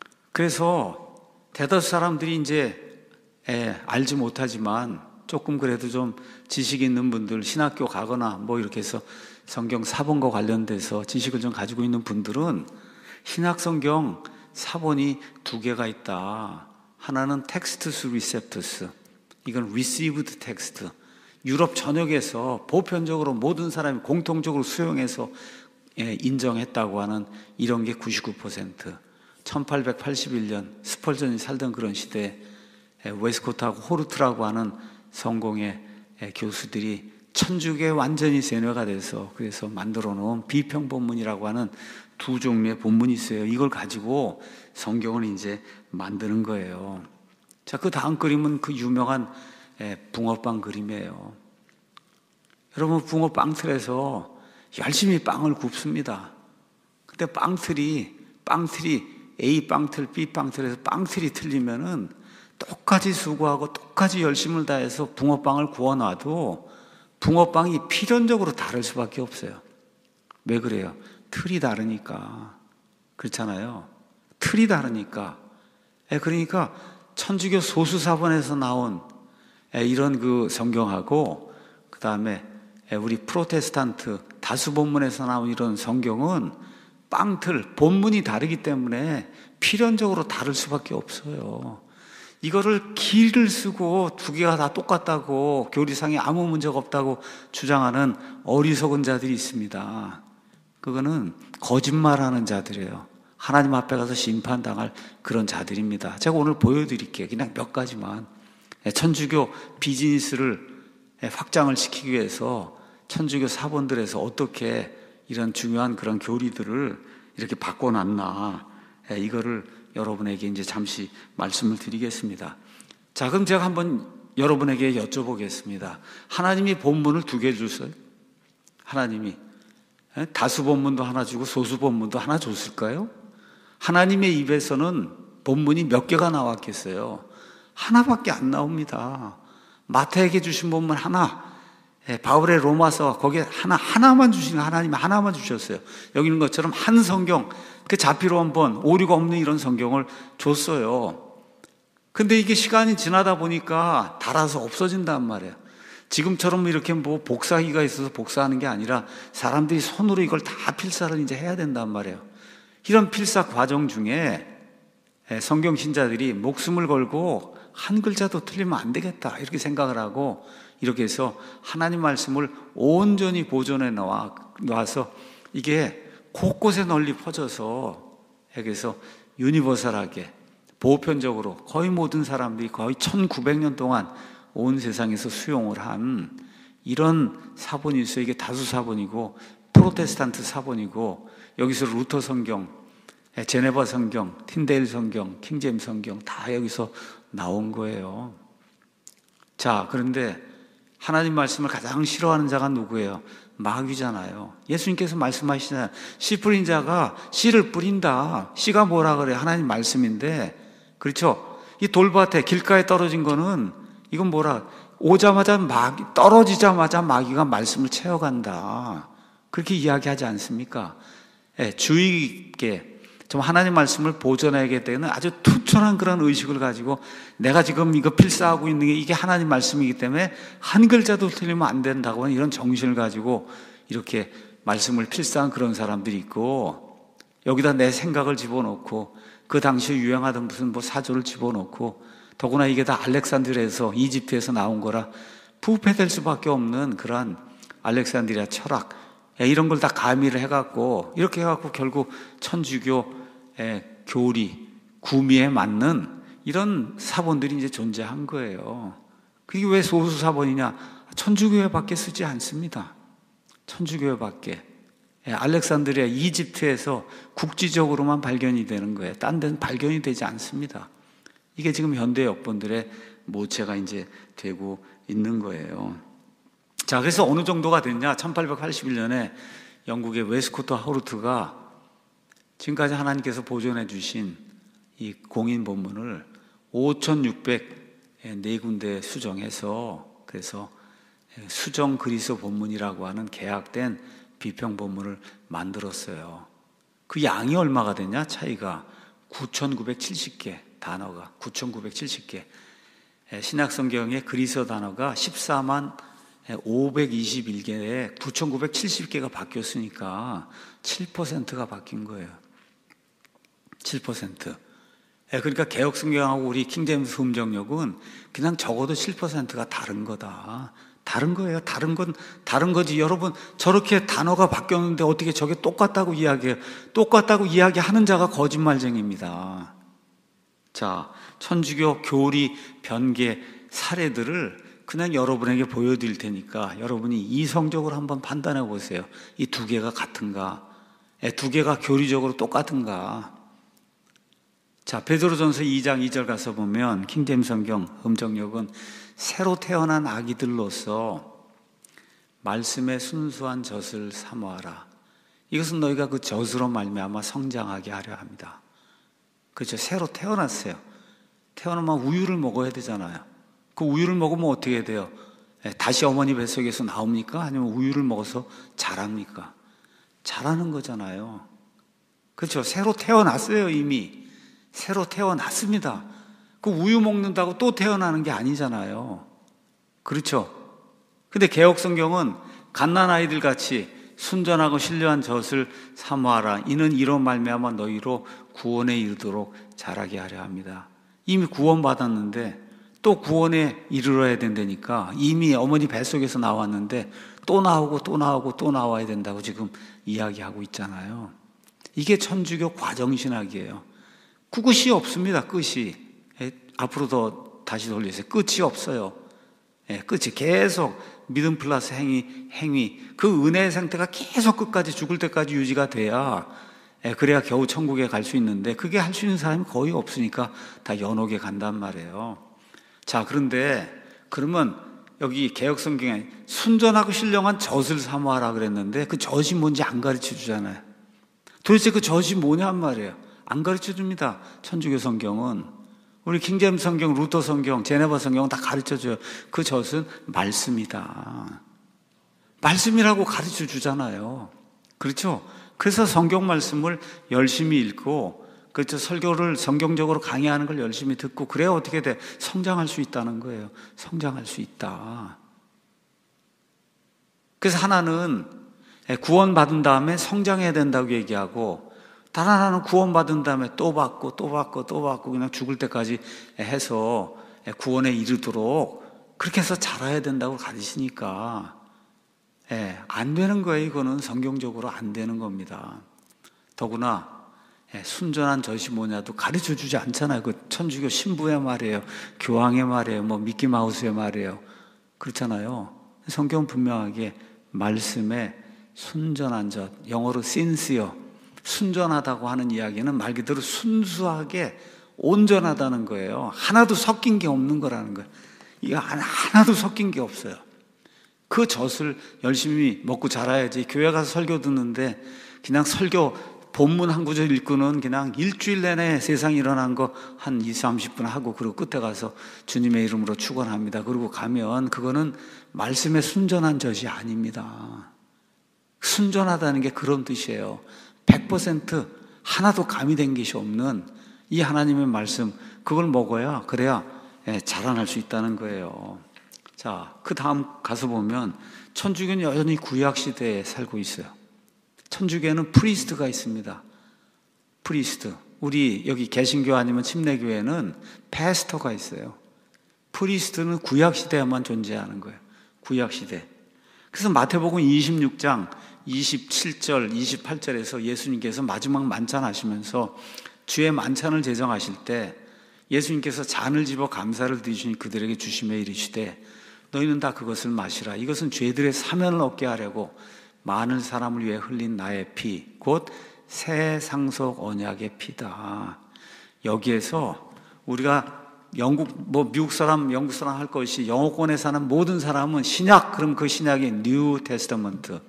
그래서 대다수 사람들이 이제 알지 못하지만 조금 그래도 좀 지식이 있는 분들, 신학교 가거나 뭐 이렇게 해서 성경 사본과 관련돼서 지식을 좀 가지고 있는 분들은 신약 성경 사본이 두 개가 있다. 하나는 Textus Receptus, 이건 Received Text. 유럽 전역에서 보편적으로 모든 사람이 공통적으로 수용해서 인정했다고 하는 이런 게 99%. 1881년 스펄전이 살던 그런 시대에 웨스코트하고 호르트라고 하는 성공의 교수들이 천주교에 완전히 세뇌가 돼서 그래서 만들어 놓은 비평본문이라고 하는 두 종류의 본문이 있어요. 이걸 가지고 성경을 이제 만드는 거예요. 자, 그 다음 그림은 그 유명한 붕어빵 그림이에요. 여러분, 붕어빵틀에서 열심히 빵을 굽습니다. 근데 빵틀이 A 빵틀, B 빵틀에서 빵틀이 틀리면은 똑같이 수고하고 똑같이 열심을 다해서 붕어빵을 구워놔도 붕어빵이 필연적으로 다를 수밖에 없어요. 왜 그래요? 틀이 다르니까. 그렇잖아요. 틀이 다르니까. 그러니까 천주교 소수사본에서 나온 이런 그 성경하고 그 다음에 우리 프로테스탄트 다수본문에서 나온 이런 성경은 빵틀, 본문이 다르기 때문에 필연적으로 다를 수밖에 없어요. 이거를 길을 쓰고 두 개가 다 똑같다고 교리상에 아무 문제가 없다고 주장하는 어리석은 자들이 있습니다. 그거는 거짓말하는 자들이에요. 하나님 앞에 가서 심판당할 그런 자들입니다. 제가 오늘 보여드릴게요. 그냥 몇 가지만. 천주교 비즈니스를 확장을 시키기 위해서 천주교 사본들에서 어떻게 이런 중요한 그런 교리들을 이렇게 바꿔놨나, 이거를 여러분에게 이제 잠시 말씀을 드리겠습니다. 자, 그럼 제가 한번 여러분에게 여쭤보겠습니다. 하나님이 본문을 2개 줬어요? 하나님이 다수 본문도 하나 주고 소수 본문도 하나 줬을까요? 하나님의 입에서는 본문이 몇 개가 나왔겠어요? 하나밖에 안 나옵니다. 마태에게 주신 본문 하나, 바울의 로마서 거기에 하나만 주신, 하나님이 하나만 주셨어요. 여기 있는 것처럼 한 성경, 그 자피로 번 오류가 없는 이런 성경을 줬어요. 근데 이게 시간이 지나다 보니까 닳아서 없어진단 말이에요. 지금처럼 이렇게 뭐 복사기가 있어서 복사하는 게 아니라 사람들이 손으로 이걸 다 필사를 이제 해야 된단 말이에요. 이런 필사 과정 중에 성경 신자들이 목숨을 걸고 한 글자도 틀리면 안 되겠다 이렇게 생각을 하고, 이렇게 해서 하나님 말씀을 온전히 보존해 놔서 이게 곳곳에 널리 퍼져서, 여기서 유니버설하게 보편적으로 거의 모든 사람들이 거의 1900년 동안 온 세상에서 수용을 한 이런 사본이 있어요. 이게 다수 사본이고 프로테스탄트 사본이고, 여기서 루터 성경, 제네바 성경, 틴데일 성경, 킹제임스 성경 다 여기서 나온 거예요. 자, 그런데 하나님 말씀을 가장 싫어하는 자가 누구예요? 마귀잖아요. 예수님께서 말씀하시잖아요. 씨 뿌린 자가 씨를 뿌린다. 씨가 뭐라 그래요? 하나님 말씀인데, 그렇죠? 이 돌밭에 길가에 떨어진 거는 이건 뭐라, 오자마자 떨어지자마자 마귀가 말씀을 채워간다. 그렇게 이야기하지 않습니까? 주의 깊게 좀 하나님 말씀을 보존해야 되는 아주 투철한 그런 의식을 가지고, 내가 지금 이거 필사하고 있는 게 이게 하나님 말씀이기 때문에 한 글자도 틀리면 안 된다고 하는 이런 정신을 가지고 이렇게 말씀을 필사한 그런 사람들이 있고, 여기다 내 생각을 집어넣고 그 당시에 유행하던 무슨 뭐 사조를 집어넣고, 더구나 이게 다 알렉산드리아에서, 이집트에서 나온 거라 부패될 수밖에 없는 그러한 알렉산드리아 철학, 이런 걸 다 가미를 해갖고, 이렇게 해갖고 결국 천주교 교리, 구미에 맞는 이런 사본들이 이제 존재한 거예요. 그게 왜 소수 사본이냐? 천주교회밖에 쓰지 않습니다. 천주교회밖에. 알렉산드리아, 이집트에서 국지적으로만 발견이 되는 거예요. 딴 데는 발견이 되지 않습니다. 이게 지금 현대 역본들의 모체가 이제 되고 있는 거예요. 자, 그래서 어느 정도가 됐냐? 1881년에 영국의 웨스코트 하우르트가 지금까지 하나님께서 보존해 주신 이 공인 본문을 5,604군데 수정해서, 그래서 수정 그리스 본문이라고 하는 개약된 비평 본문을 만들었어요. 그 양이 얼마가 되냐? 차이가 9,970개, 단어가 9,970개. 신약성경의 그리스어 단어가 14만 521개에 9,970개가 바뀌었으니까 7%가 바뀐 거예요. 7%. 그러니까 개혁성경하고 우리 킹제임스 음정역은 그냥 적어도 7%가 다른 거다. 다른 거예요. 다른 거지. 여러분, 저렇게 단어가 바뀌었는데 어떻게 저게 똑같다고 이야기해요? 똑같다고 이야기하는 자가 거짓말쟁이입니다. 자, 천주교 교리 변개 사례들을 그냥 여러분에게 보여드릴 테니까 여러분이 이성적으로 한번 판단해 보세요. 이 2개가 같은가? 2개가 교리적으로 똑같은가? 자, 베드로전서 2장 2절 가서 보면 킹제임스 성경 음정역은 새로 태어난 아기들로서 말씀의 순수한 젖을 사모하라. 이것은 너희가 그 젖으로 말미암아 성장하게 하려 합니다. 그렇죠? 새로 태어났어요. 태어나면 우유를 먹어야 되잖아요. 그 우유를 먹으면 어떻게 돼요? 다시 어머니 뱃속에서 나옵니까? 아니면 우유를 먹어서 자랍니까? 자라는 거잖아요. 그렇죠? 새로 태어났어요. 이미 새로 태어났습니다. 그 우유 먹는다고 또 태어나는 게 아니잖아요. 그렇죠? 근데 개혁성경은 갓난아이들 같이 순전하고 신령한 젖을 사모하라. 이는 이로 말미암아 너희로 구원에 이르도록 자라게 하려 합니다. 이미 구원받았는데 또 구원에 이르러야 된다니까, 이미 어머니 뱃속에서 나왔는데 또 나오고 또 나오고 또 나와야 된다고 지금 이야기하고 있잖아요. 이게 천주교 과정신학이에요. 끝이 없습니다. 끝이. 앞으로 더 다시 돌리세요. 끝이 없어요. 끝이 계속 믿음 플러스 행위, 그 은혜의 상태가 계속 끝까지 죽을 때까지 유지가 돼야, 그래야 겨우 천국에 갈 수 있는데, 그게 할 수 있는 사람이 거의 없으니까 다 연옥에 간단 말이에요. 자, 그런데 그러면 여기 개역성경에 순전하고 신령한 젖을 사모하라 그랬는데, 그 젖이 뭔지 안 가르쳐 주잖아요. 도대체 그 젖이 뭐냔 말이에요. 안 가르쳐 줍니다. 천주교 성경은. 우리 킹제임스 성경, 루터 성경, 제네바 성경은 다 가르쳐줘요. 그 젖은 말씀이다. 말씀이라고 가르쳐 주잖아요. 그렇죠? 그래서 성경 말씀을 열심히 읽고, 그렇죠? 설교를 성경적으로 강의하는 걸 열심히 듣고, 그래야 어떻게 돼? 성장할 수 있다는 거예요. 성장할 수 있다. 그래서 하나는 구원받은 다음에 성장해야 된다고 얘기하고, 다른 하나는 구원받은 다음에 또 받고 그냥 죽을 때까지 해서 구원에 이르도록 그렇게 해서 자라야 된다고 가르치니까 안 되는 거예요. 이거는 성경적으로 안 되는 겁니다. 더구나 순전한 젖이 뭐냐도 가르쳐 주지 않잖아요. 그 천주교 신부의 말이에요. 교황의 말이에요. 뭐 미키마우스의 말이에요. 그렇잖아요. 성경은 분명하게 말씀에 순전한 젖, 영어로 sincere, 순전하다고 하는 이야기는 말 그대로 순수하게 온전하다는 거예요. 하나도 섞인 게 없는 거라는 거예요. 이거 하나도 섞인 게 없어요. 그 젖을 열심히 먹고 자라야지. 교회 가서 설교 듣는데 그냥 설교 본문 한 구절 읽고는 그냥 일주일 내내 세상에 일어난 거 한 20, 30분 하고, 그리고 끝에 가서 주님의 이름으로 축원합니다. 그리고 가면 그거는 말씀의 순전한 젖이 아닙니다. 순전하다는 게 그런 뜻이에요. 100% 하나도 가미된 것이 없는 이 하나님의 말씀, 그걸 먹어야, 그래야 자라날 수 있다는 거예요. 자, 그 다음 가서 보면 천주교는 여전히 구약시대에 살고 있어요. 천주교에는 프리스트가 있습니다. 프리스트. 우리 여기 개신교 아니면 침례교회는 패스터가 있어요. 프리스트는 구약시대에만 존재하는 거예요. 구약시대. 그래서 마태복음 26장 27절, 28절에서 예수님께서 마지막 만찬 하시면서 주의 만찬을 제정하실 때 예수님께서 잔을 집어 감사를 드리시니 그들에게 주시며 이르시되 너희는 다 그것을 마시라. 이것은 죄들의 사면을 얻게 하려고 많은 사람을 위해 흘린 나의 피, 곧 새 상속 언약의 피다. 여기에서 우리가 미국 사람, 영국 사람 할 것이, 영어권에 사는 모든 사람은 신약, 그럼 그 신약이 뉴 테스터먼트.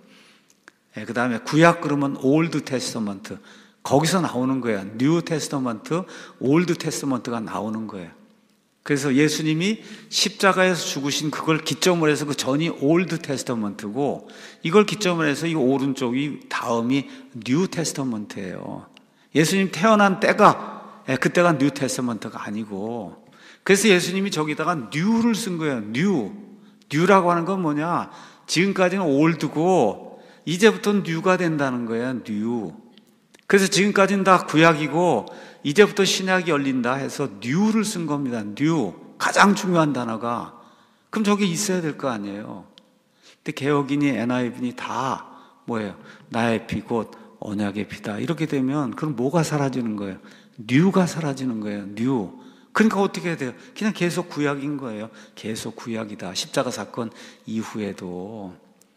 그 다음에 구약 그러면 올드 테스터먼트. 거기서 나오는 거예요. 뉴 테스터먼트, 올드 테스터먼트가 나오는 거예요. 그래서 예수님이 십자가에서 죽으신 그걸 기점으로 해서 그 전이 올드 테스터먼트고, 이걸 기점으로 해서 이 오른쪽이 다음이 뉴 테스터먼트예요. 예수님 태어난 때가, 그때가 뉴 테스터먼트가 아니고, 그래서 예수님이 저기다가 뉴를 쓴 거예요. 뉴라고 하는 건 뭐냐? 지금까지는 올드고 이제부터는 뉴가 된다는 거예요. 뉴. 그래서 지금까지는 다 구약이고 이제부터 신약이 열린다 해서 뉴를 쓴 겁니다. 뉴. 가장 중요한 단어가. 그럼 저게 있어야 될 거 아니에요. 근데 개혁인이 NIV니 다 뭐예요? 나의 피 곧 언약의 피다. 이렇게 되면 그럼 뭐가 사라지는 거예요? 뉴가 사라지는 거예요. 뉴. 그러니까 어떻게 해야 돼요? 그냥 계속 구약인 거예요. 계속 구약이다. 십자가 사건 이후에도.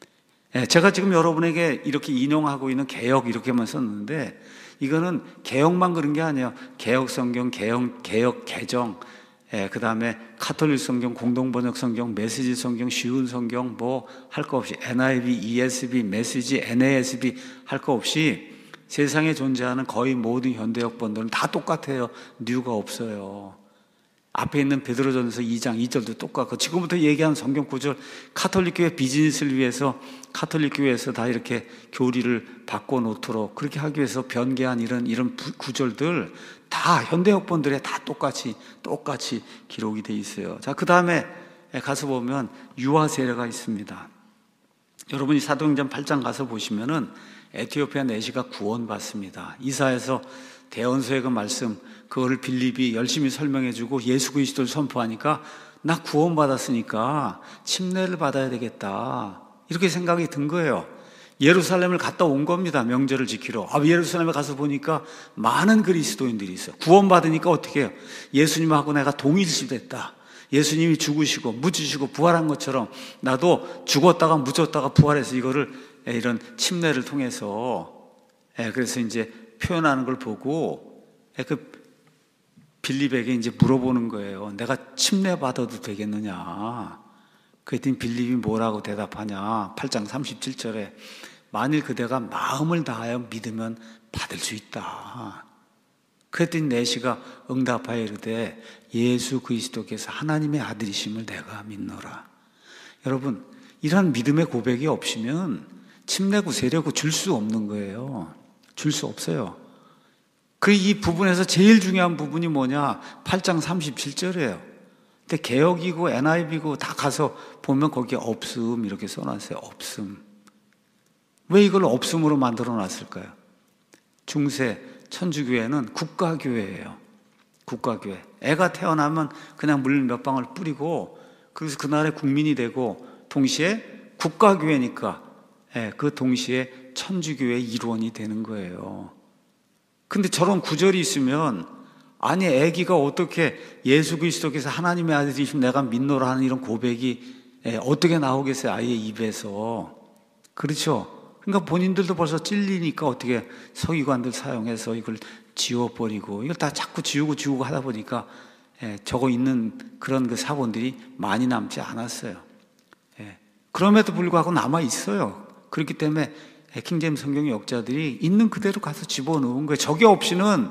제가 지금 여러분에게 이렇게 인용하고 있는 개역 이렇게만 썼는데, 이거는 개역만 그런 게 아니에요. 개역 성경, 개역 개정, 그 다음에 카톨릭 성경, 공동번역 성경, 메시지 성경, 쉬운 성경, 뭐 할 거 없이 NIV, ESV, 메시지, NASB 할 거 없이 세상에 존재하는 거의 모든 현대역본들은 다 똑같아요. 뉴가 없어요. 앞에 있는 베드로전서 2장 2절도 똑같고, 지금부터 얘기하는 성경 구절, 카톨릭 교회 비즈니스를 위해서 카톨릭 교회에서 다 이렇게 교리를 바꿔놓도록 그렇게 하기 위해서 변개한 이런 구절들 다 현대역본들에 다 똑같이 기록이 돼 있어요. 자, 그 다음에 가서 보면 유아 세례가 있습니다. 여러분이 사도행전 8장 가서 보시면은 에티오피아 내시가 구원받습니다. 이사에서 대언서의 그 말씀, 그거를 빌립이 열심히 설명해주고 예수 그리스도를 선포하니까 나 구원받았으니까 침례를 받아야 되겠다. 이렇게 생각이 든 거예요. 예루살렘을 갔다 온 겁니다. 명절을 지키러. 예루살렘에 가서 보니까 많은 그리스도인들이 있어요. 구원받으니까 어떻게 해요? 예수님하고 내가 동일시 됐다. 예수님이 죽으시고 묻으시고 부활한 것처럼 나도 죽었다가 묻었다가 부활해서 이거를 이런 침례를 통해서 그래서 이제 표현하는 걸 보고 그 빌립에게 이제 물어보는 거예요. 내가 침례 받아도 되겠느냐? 그랬더니 빌립이 뭐라고 대답하냐? 8장 37절에 만일 그대가 마음을 다하여 믿으면 받을 수 있다. 그랬더니 내시가 응답하여 이르되 예수 그리스도께서 하나님의 아들이심을 내가 믿노라. 여러분, 이러한 믿음의 고백이 없으면 침례구 세례구 줄 수 없는 거예요. 줄 수 없어요. 이 부분에서 제일 중요한 부분이 뭐냐? 8장 37절이에요. 근데 개역이고 NIV고 다 가서 보면 거기에 없음 이렇게 써놨어요. 없음. 왜 이걸 없음으로 만들어 놨을까요? 중세 천주교회는 국가교회예요. 국가교회. 애가 태어나면 그냥 물 몇 방울 뿌리고 그래서 그 나라의 국민이 되고 동시에 국가교회니까 그 동시에 천주교회의 일원이 되는 거예요. 근데 저런 구절이 있으면 아니 애기가 어떻게 예수 그리스도께서 하나님의 아들이시면 내가 믿노라 하는 이런 고백이 어떻게 나오겠어요? 아이의 입에서. 그렇죠? 그러니까 본인들도 벌써 찔리니까 어떻게 서기관들 사용해서 이걸 지워버리고 이걸 다 자꾸 지우고 하다 보니까 적어 있는 그런 그 사본들이 많이 남지 않았어요. 그럼에도 불구하고 남아 있어요. 그렇기 때문에 킹제임스 성경의 역자들이 있는 그대로 가서 집어넣은 거예요. 저게 없이는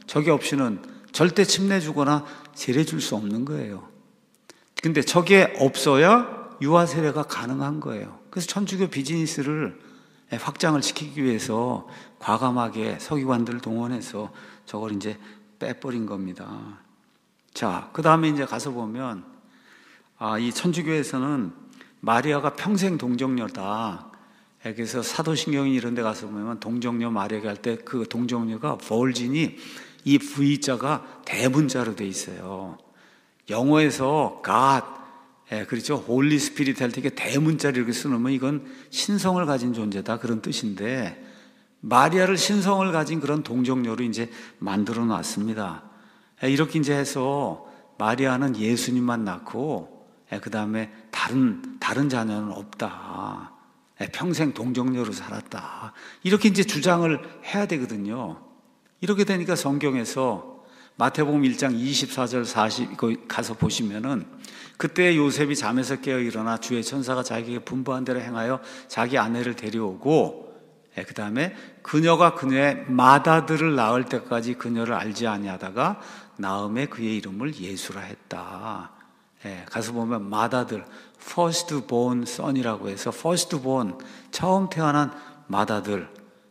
절대 침례 주거나 세례 줄 수 없는 거예요. 근데 저게 없어야 유아 세례가 가능한 거예요. 그래서 천주교 비즈니스를 확장을 시키기 위해서 과감하게 서기관들을 동원해서 저걸 이제 빼버린 겁니다. 자, 그 다음에 이제 가서 보면 이 천주교에서는 마리아가 평생 동정녀다. 그래서 사도신경이 이런 데 가서 보면 동정녀 마리아가 할 때 그 동정녀가 버진이 이 V자가 대문자로 돼 있어요. 영어에서 God, 그렇죠? 홀리 스피릿 할 때 이게 대문자를 이렇게 써놓으면 이건 신성을 가진 존재다 그런 뜻인데 마리아를 신성을 가진 그런 동정녀로 이제 만들어 놨습니다. 이렇게 이제 해서 마리아는 예수님만 낳고 그 다음에 다른 자녀는 없다. 평생 동정녀로 살았다. 이렇게 이제 주장을 해야 되거든요. 이렇게 되니까 성경에서 마태복음 1장 24절 40 가서 보시면은 그때 요셉이 잠에서 깨어 일어나 주의 천사가 자기에게 분부한 대로 행하여 자기 아내를 데려오고 그 다음에 그녀가 그녀의 맏아들을 낳을 때까지 그녀를 알지 아니하다가 낳음에 그의 이름을 예수라 했다. 가서 보면 맏아들 first born son이라고 해서 first born 처음 태어난 맏아들.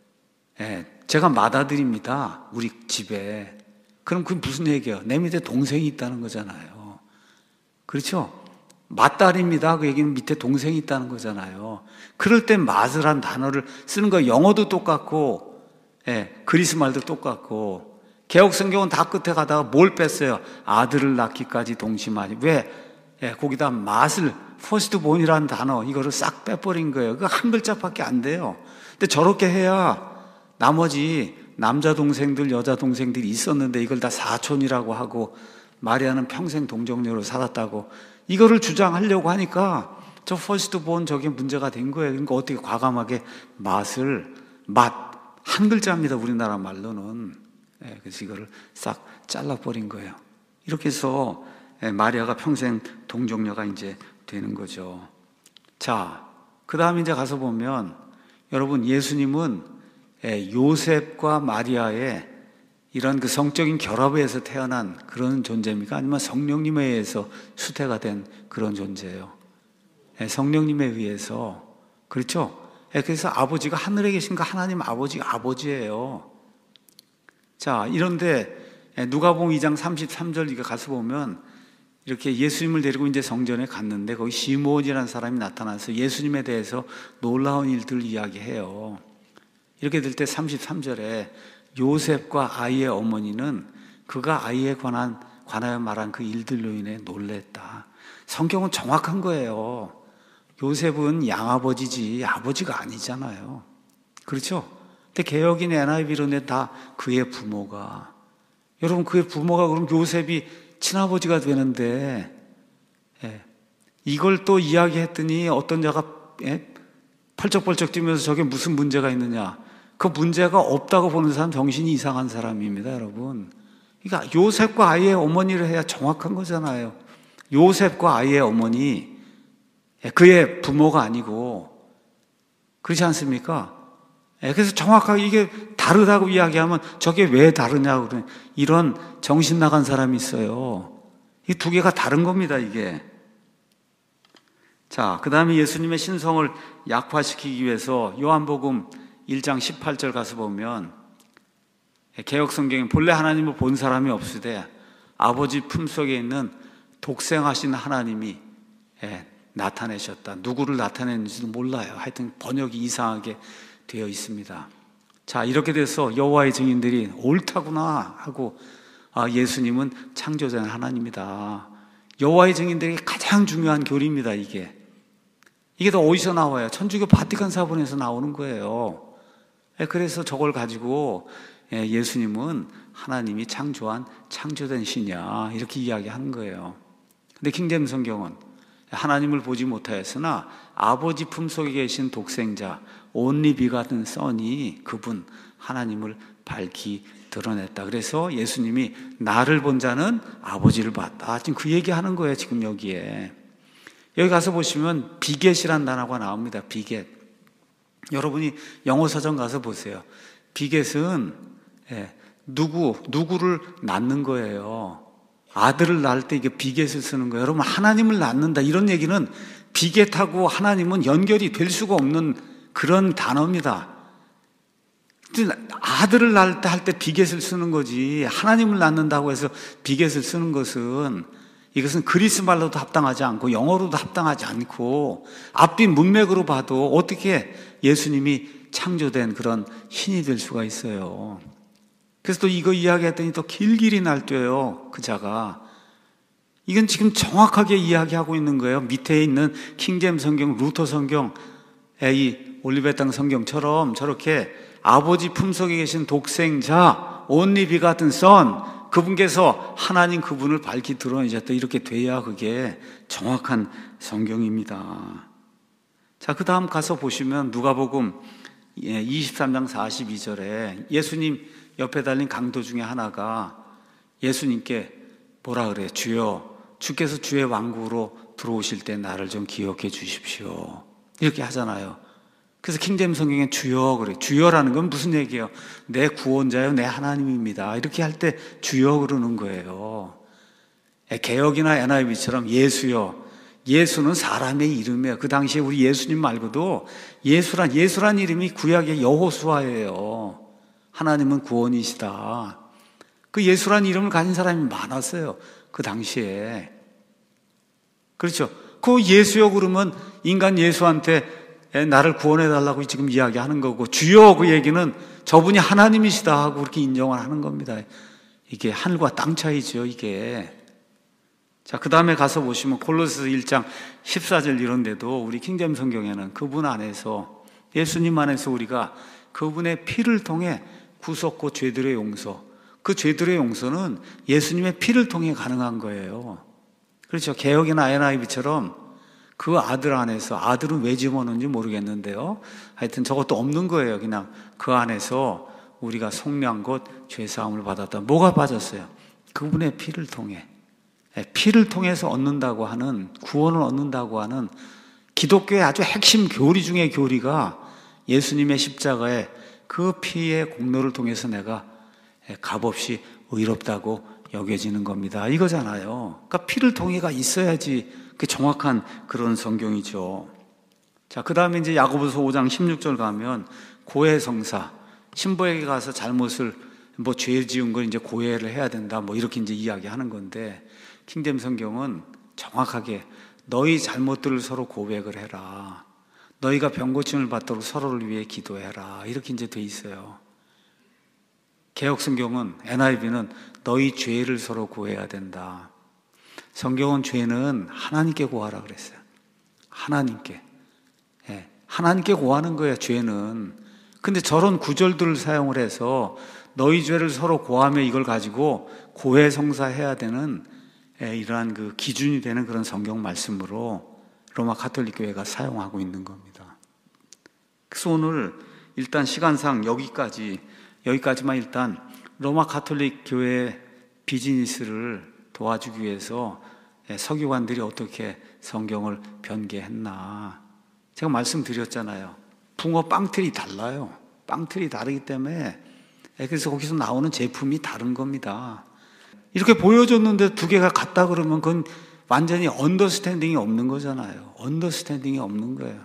제가 맏아들입니다. 우리 집에. 그럼 그게 무슨 얘기예요? 내 밑에 동생이 있다는 거잖아요. 그렇죠? 맏딸입니다. 그 얘기는 밑에 동생이 있다는 거잖아요. 그럴 땐 맏이란 단어를 쓰는 거 영어도 똑같고 그리스 말도 똑같고 개역 성경은 다 끝에 가다가 뭘 뺐어요? 아들을 낳기까지 동심하니. 왜? 거기다 맏을 퍼스트 본이라는 단어 이거를 싹 빼버린 거예요. 그 한 글자밖에 안 돼요. 근데 저렇게 해야 나머지 남자 동생들 여자 동생들이 있었는데 이걸 다 사촌이라고 하고 마리아는 평생 동정녀로 살았다고 이거를 주장하려고 하니까 저 퍼스트 본 저게 문제가 된 거예요. 그러니까 어떻게 과감하게 맏 한 글자입니다. 우리나라 말로는. 그래서 이거를 싹 잘라버린 거예요. 이렇게 해서 마리아가 평생 동정녀가 이제 되는 거죠. 자, 그 다음에 이제 가서 보면 여러분 예수님은 요셉과 마리아의 이런 그 성적인 결합에서 태어난 그런 존재입니까? 아니면 성령님에 의해서 수태가 된 그런 존재예요? 성령님에 의해서. 그렇죠? 그래서 아버지가 하늘에 계신 그 하나님 아버지가 아버지예요. 자, 이런데 누가복음 2장 33절 이거 가서 보면 이렇게 예수님을 데리고 이제 성전에 갔는데 거기 시몬이라는 사람이 나타나서 예수님에 대해서 놀라운 일들을 이야기해요. 이렇게 될 때 33절에 요셉과 아이의 어머니는 그가 아이에 관하여 말한 그 일들로 인해 놀랬다. 성경은 정확한 거예요. 요셉은 양아버지지 아버지가 아니잖아요. 그렇죠? 근데 개역인 NIV로는 다 그의 부모가. 여러분 그의 부모가 그럼 요셉이 친아버지가 되는데 예. 이걸 또 이야기했더니 어떤 자가 펄쩍펄쩍 뛰면서 저게 무슨 문제가 있느냐. 그 문제가 없다고 보는 사람 정신이 이상한 사람입니다, 여러분. 그러니까 요셉과 아이의 어머니를 해야 정확한 거잖아요. 요셉과 아이의 어머니, 그의 부모가 아니고, 그렇지 않습니까? 그래서 정확하게 이게 다르다고 이야기하면 저게 왜 다르냐고 그래. 이런 정신 나간 사람이 있어요. 이 두 개가 다른 겁니다, 이게. 자, 그 다음에 예수님의 신성을 약화시키기 위해서 요한복음 1장 18절 가서 보면 개역성경에 본래 하나님을 본 사람이 없으되 아버지 품속에 있는 독생하신 하나님이 나타내셨다. 누구를 나타냈는지도 몰라요. 하여튼 번역이 이상하게 되어 있습니다. 자, 이렇게 돼서 여호와의 증인들이 옳다구나 하고 예수님은 창조된 하나님이다. 여호와의 증인들에게 가장 중요한 교리입니다. 이게 또 어디서 나와요? 천주교 바티칸 사본에서 나오는 거예요. 그래서 저걸 가지고 예수님은 하나님이 창조한 창조된 신이야 이렇게 이야기하는 거예요. 근데 킹제임스 성경은 하나님을 보지 못하였으나 아버지 품속에 계신 독생자 only begotten son이 그분 하나님을 밝히 드러냈다. 그래서 예수님이 나를 본 자는 아버지를 봤다. 지금 그 얘기하는 거예요. 지금 여기에. 여기 가서 보시면 비겟이란 단어가 나옵니다. 비겟. 여러분이 영어 서점 가서 보세요. 비겟은 누구를 낳는 거예요. 아들을 낳을 때 이게 비겟을 쓰는 거예요. 여러분 하나님을 낳는다 이런 얘기는 비겟하고 하나님은 연결이 될 수가 없는 그런 단어입니다. 아들을 낳을 때 할 때 비겟을 쓰는 거지 하나님을 낳는다고 해서 비겟을 쓰는 것은 이것은 그리스 말로도 합당하지 않고 영어로도 합당하지 않고 앞뒤 문맥으로 봐도 어떻게 예수님이 창조된 그런 신이 될 수가 있어요. 그래서 또 이거 이야기했더니 또 길길이 날뛰어요. 그 자가. 이건 지금 정확하게 이야기하고 있는 거예요. 밑에 있는 킹제임스 성경, 루터 성경, 이 올리베 땅 성경처럼 저렇게 아버지 품속에 계신 독생자 only begotten son 그분께서 하나님 그분을 밝히 드러내셨다 이렇게 돼야 그게 정확한 성경입니다. 자, 그 다음 가서 보시면 누가복음 23장 42절에 예수님 옆에 달린 강도 중에 하나가 예수님께 뭐라 그래요? 주여, 주께서 주의 왕국으로 들어오실 때 나를 좀 기억해 주십시오 이렇게 하잖아요. 그래서 킹제임스 성경에 주여 그래요. 주여라는 건 무슨 얘기예요? 내 구원자요, 내 하나님입니다. 이렇게 할 때 주여 그러는 거예요. 개역이나 NIV처럼 예수여. 예수는 사람의 이름이에요. 그 당시에 우리 예수님 말고도 예수란 이름이 구약의 여호수아예요. 하나님은 구원이시다. 그 예수란 이름을 가진 사람이 많았어요. 그 당시에. 그렇죠. 그 예수여 그러면 인간 예수한테 나를 구원해달라고 지금 이야기하는 거고 주여 그 얘기는 저분이 하나님이시다 하고 그렇게 인정을 하는 겁니다. 이게 하늘과 땅 차이죠 이게. 자, 그 다음에 가서 보시면 골로새서 1장 14절 이런 데도 우리 킹제임스 성경에는 그분 안에서 예수님 안에서 우리가 그분의 피를 통해 구속고 죄들의 용서, 그 죄들의 용서는 예수님의 피를 통해 가능한 거예요. 그렇죠. 개역이나 NIV처럼 그 아들 안에서, 아들은 왜 집어넣는지 모르겠는데요. 하여튼 저것도 없는 거예요. 그냥 그 안에서 우리가 속량 곧 죄사함을 받았다. 뭐가 빠졌어요? 그분의 피를 통해. 피를 통해서 얻는다고 하는, 구원을 얻는다고 하는 기독교의 아주 핵심 교리 중의 교리가 예수님의 십자가에 그 피의 공로를 통해서 내가 값없이 의롭다고 여겨지는 겁니다. 이거잖아요. 그러니까 피를 통해가 있어야지 그 정확한 그런 성경이죠. 자, 그 다음에 이제 야고보서 5장 16절 가면 고해성사, 신부에게 가서 잘못을 죄 지은 걸 이제 고해를 해야 된다 이렇게 이제 이야기하는 건데 킹제임스 성경은 정확하게 너희 잘못들을 서로 고백을 해라. 너희가 병고침을 받도록 서로를 위해 기도해라. 이렇게 이제 돼 있어요. 개역 성경은 NIV는 너희 죄를 서로 고해야 된다. 성경은 죄는 하나님께 고하라 그랬어요. 하나님께. 하나님께 고하는 거예요, 죄는. 근데 저런 구절들을 사용을 해서 너희 죄를 서로 고하며 이걸 가지고 고해성사해야 되는 이러한 그 기준이 되는 그런 성경 말씀으로 로마 가톨릭 교회가 사용하고 있는 겁니다. 그래서 오늘 일단 시간상 여기까지만 일단 로마 가톨릭 교회 비즈니스를 도와주기 위해서 서기관들이 어떻게 성경을 변개했나. 제가 말씀드렸잖아요. 붕어 빵틀이 달라요. 빵틀이 다르기 때문에 그래서 거기서 나오는 제품이 다른 겁니다. 이렇게 보여줬는데 두 개가 같다 그러면 그건 완전히 언더스탠딩이 없는 거잖아요. 언더스탠딩이 없는 거예요.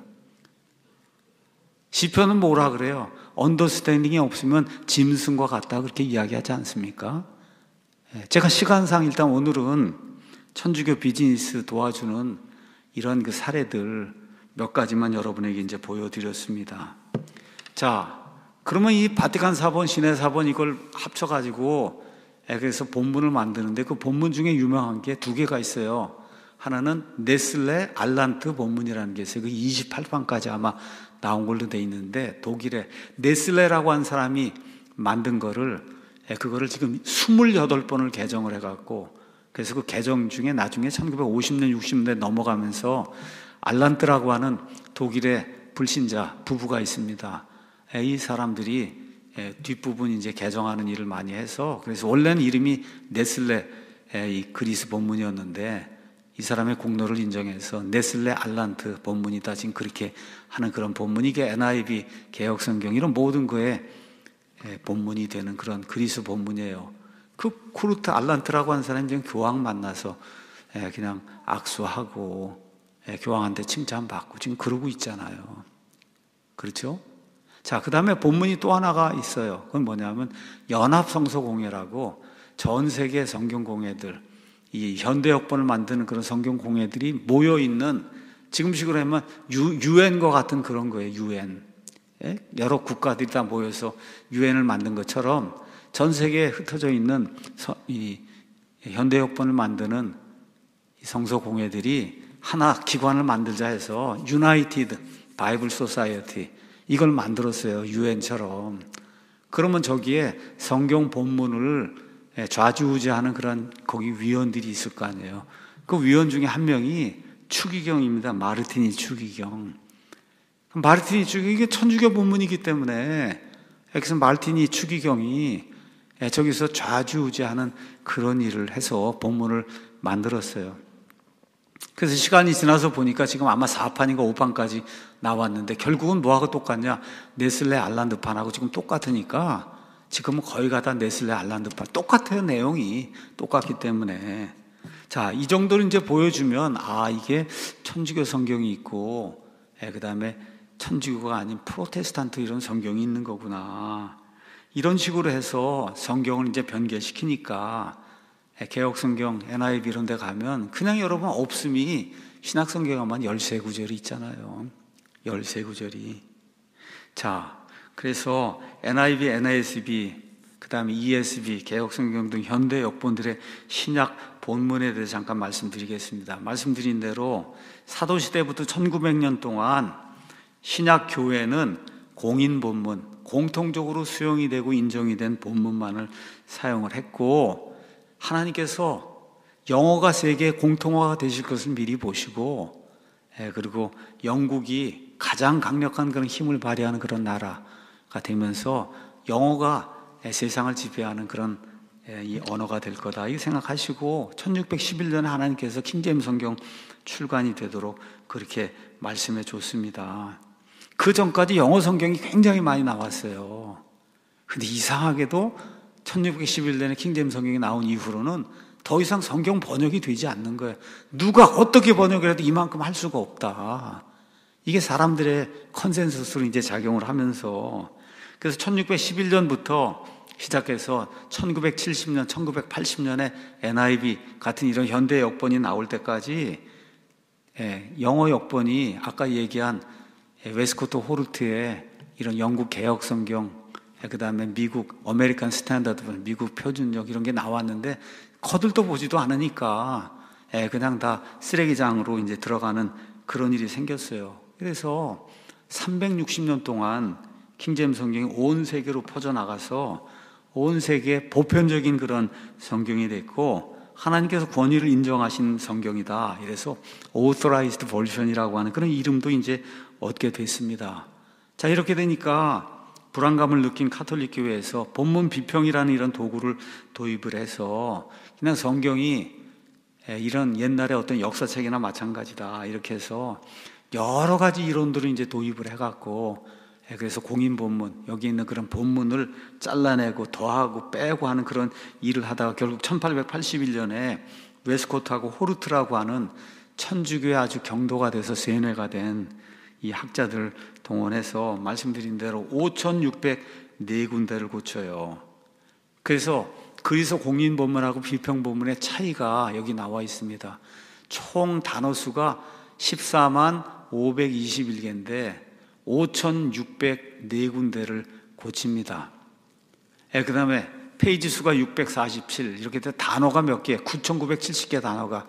시편은 뭐라 그래요? 언더스탠딩이 없으면 짐승과 같다 그렇게 이야기하지 않습니까? 제가 시간상 일단 오늘은 천주교 비즈니스 도와주는 이런 그 사례들 몇 가지만 여러분에게 이제 보여드렸습니다. 자, 그러면 이 바티칸 사본, 시내 사본 이걸 합쳐가지고 그래서 본문을 만드는데 그 본문 중에 유명한 게 두 개가 있어요. 하나는 네슬레 알란트 본문이라는 게 있어요. 그 28판까지 아마 나온 걸로 돼 있는데 독일의 네슬레라고 한 사람이 만든 거를 그거를 지금 28번을 개정을 해갖고 그래서 그 개정 중에 나중에 1950년, 60년대 넘어가면서 알란트라고 하는 독일의 불신자 부부가 있습니다. 이 사람들이 뒷부분 이제 개정하는 일을 많이 해서 그래서 원래는 이름이 네슬레 이 그리스 본문이었는데 이 사람의 공로를 인정해서 네슬레 알란트 본문이다 지금 그렇게 하는 그런 본문이 이게 NIV 개혁 성경 이런 모든 거에 본문이 되는 그런 그리스 본문이에요. 그 쿠르트 알란트라고 하는 사람이 지금 교황 만나서 그냥 악수하고 교황한테 칭찬받고 지금 그러고 있잖아요. 그렇죠? 자, 그 다음에 본문이 또 하나가 있어요. 그건 뭐냐면 연합성서공예라고 전 세계 성경공예들, 이 현대역본을 만드는 그런 성경공예들이 모여있는 지금식으로 하면 유엔과 같은 그런 거예요. 유엔. 여러 국가들이 다 모여서 유엔을 만든 것처럼 전 세계에 흩어져 있는 이 현대역본을 만드는 성서공예들이 하나 기관을 만들자 해서 유나이티드 바이블 소사이어티 이걸 만들었어요. 유엔처럼. 그러면 저기에 성경 본문을 좌지우지하는 그런 거기 위원들이 있을 거 아니에요. 그 위원 중에 한 명이 추기경입니다. 마르티니 추기경. 마르티니 추기경 이게 천주교 본문이기 때문에 그래서 마르티니 추기경이 저기서 좌지우지하는 그런 일을 해서 본문을 만들었어요. 그래서 시간이 지나서 보니까 지금 아마 4판인가 5판까지 나왔는데 결국은 뭐하고 똑같냐? 네슬레 알란드판하고 지금 똑같으니까 지금은 거의 다 네슬레 알란드판 똑같아요. 내용이 똑같기 때문에 자, 이 정도를 이제 보여주면 이게 천주교 성경이 있고 그 다음에 천주교가 아닌 프로테스탄트 이런 성경이 있는 거구나. 이런 식으로 해서 성경을 이제 변개시키니까 개혁성경, NIV 이런 데 가면 그냥 여러분 없음이 신약성경에만 13구절이 있잖아요. 13구절이. 자, 그래서 NIV, NASB, 그 다음에 ESV, 개혁성경 등 현대 역본들의 신약 본문에 대해서 잠깐 말씀드리겠습니다. 말씀드린 대로 사도시대부터 1900년 동안 신약 교회는 공인 본문, 공통적으로 수용이 되고 인정이 된 본문만을 사용을 했고 하나님께서 영어가 세계 공통화가 되실 것을 미리 보시고 그리고 영국이 가장 강력한 그런 힘을 발휘하는 그런 나라가 되면서 영어가 세상을 지배하는 그런 이 언어가 될 거다 이 생각하시고 1611년에 하나님께서 킹제임스 성경 출간이 되도록 그렇게 말씀해 줬습니다. 그 전까지 영어 성경이 굉장히 많이 나왔어요. 근데 이상하게도 1611년에 킹제임스 성경이 나온 이후로는 더 이상 성경 번역이 되지 않는 거예요. 누가 어떻게 번역을 해도 이만큼 할 수가 없다. 이게 사람들의 컨센서스로 이제 작용을 하면서 그래서 1611년부터 시작해서 1970년, 1980년에 NIV 같은 이런 현대 역본이 나올 때까지 영어 역본이 아까 얘기한 웨스코트 호르트의 이런 영국 개혁 성경 그 다음에 미국 아메리칸 스탠다드 미국 표준역 이런 게 나왔는데 거들떠 보지도 않으니까 그냥 다 쓰레기장으로 이제 들어가는 그런 일이 생겼어요. 그래서 360년 동안 킹제임스 성경이 온 세계로 퍼져나가서 온 세계에 보편적인 그런 성경이 됐고 하나님께서 권위를 인정하신 성경이다. 이래서 Authorized Version이라고 하는 그런 이름도 이제 얻게 됐습니다. 자, 이렇게 되니까 불안감을 느낀 가톨릭 교회에서 본문 비평이라는 이런 도구를 도입을 해서 그냥 성경이 이런 옛날의 어떤 역사책이나 마찬가지다 이렇게 해서 여러 가지 이론들을 이제 도입을 해갖고, 그래서 공인 본문, 여기 있는 그런 본문을 잘라내고 더하고 빼고 하는 그런 일을 하다가 결국 1881년에 웨스코트하고 호르트라고 하는 천주교의 아주 경도가 돼서 세뇌가 된 이 학자들 동원해서 말씀드린 대로 5,604군데를 고쳐요. 그래서 그리스도 공인 본문하고 비평 본문의 차이가 여기 나와 있습니다. 총 단어 수가 14만 521개인데 5,604군데를 고칩니다. 그 다음에 페이지 수가 647, 이렇게 단어가 몇 개, 9,970개 단어가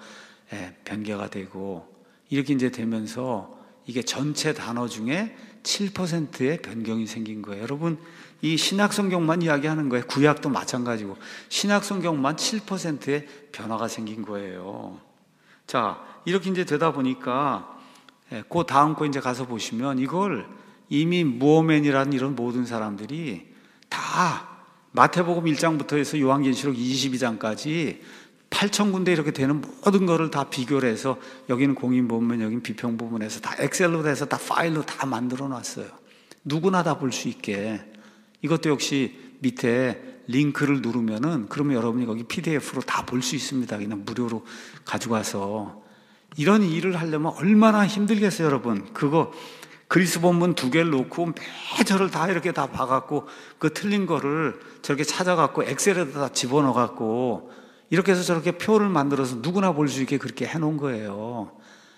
변개가 되고, 이렇게 이제 되면서 이게 전체 단어 중에 7%의 변경이 생긴 거예요. 여러분, 이 신약성경만 이야기하는 거예요. 구약도 마찬가지고 신약성경만 7%의 변화가 생긴 거예요. 자, 이렇게 이제 되다 보니까 그 다음 거 이제 가서 보시면 이걸 이미 무어맨이라는 이런 모든 사람들이 다 마태복음 1장부터 해서 요한계시록 22장까지 8,000군데 이렇게 되는 모든 거를 다 비교를 해서 여기는 공인 본문, 여기는 비평 부분에서 다 엑셀로 해서 다 파일로 다 만들어 놨어요. 누구나 다 볼 수 있게. 이것도 역시 밑에 링크를 누르면은 그러면 여러분이 거기 PDF로 다 볼 수 있습니다. 그냥 무료로 가지고 와서. 이런 일을 하려면 얼마나 힘들겠어요, 여러분. 그거 그리스 본문 2개를 놓고 매절을 다 이렇게 다 봐갖고 그 틀린 거를 저렇게 찾아갖고 엑셀에다 다 집어넣어갖고 이렇게 해서 저렇게 표를 만들어서 누구나 볼 수 있게 그렇게 해놓은 거예요.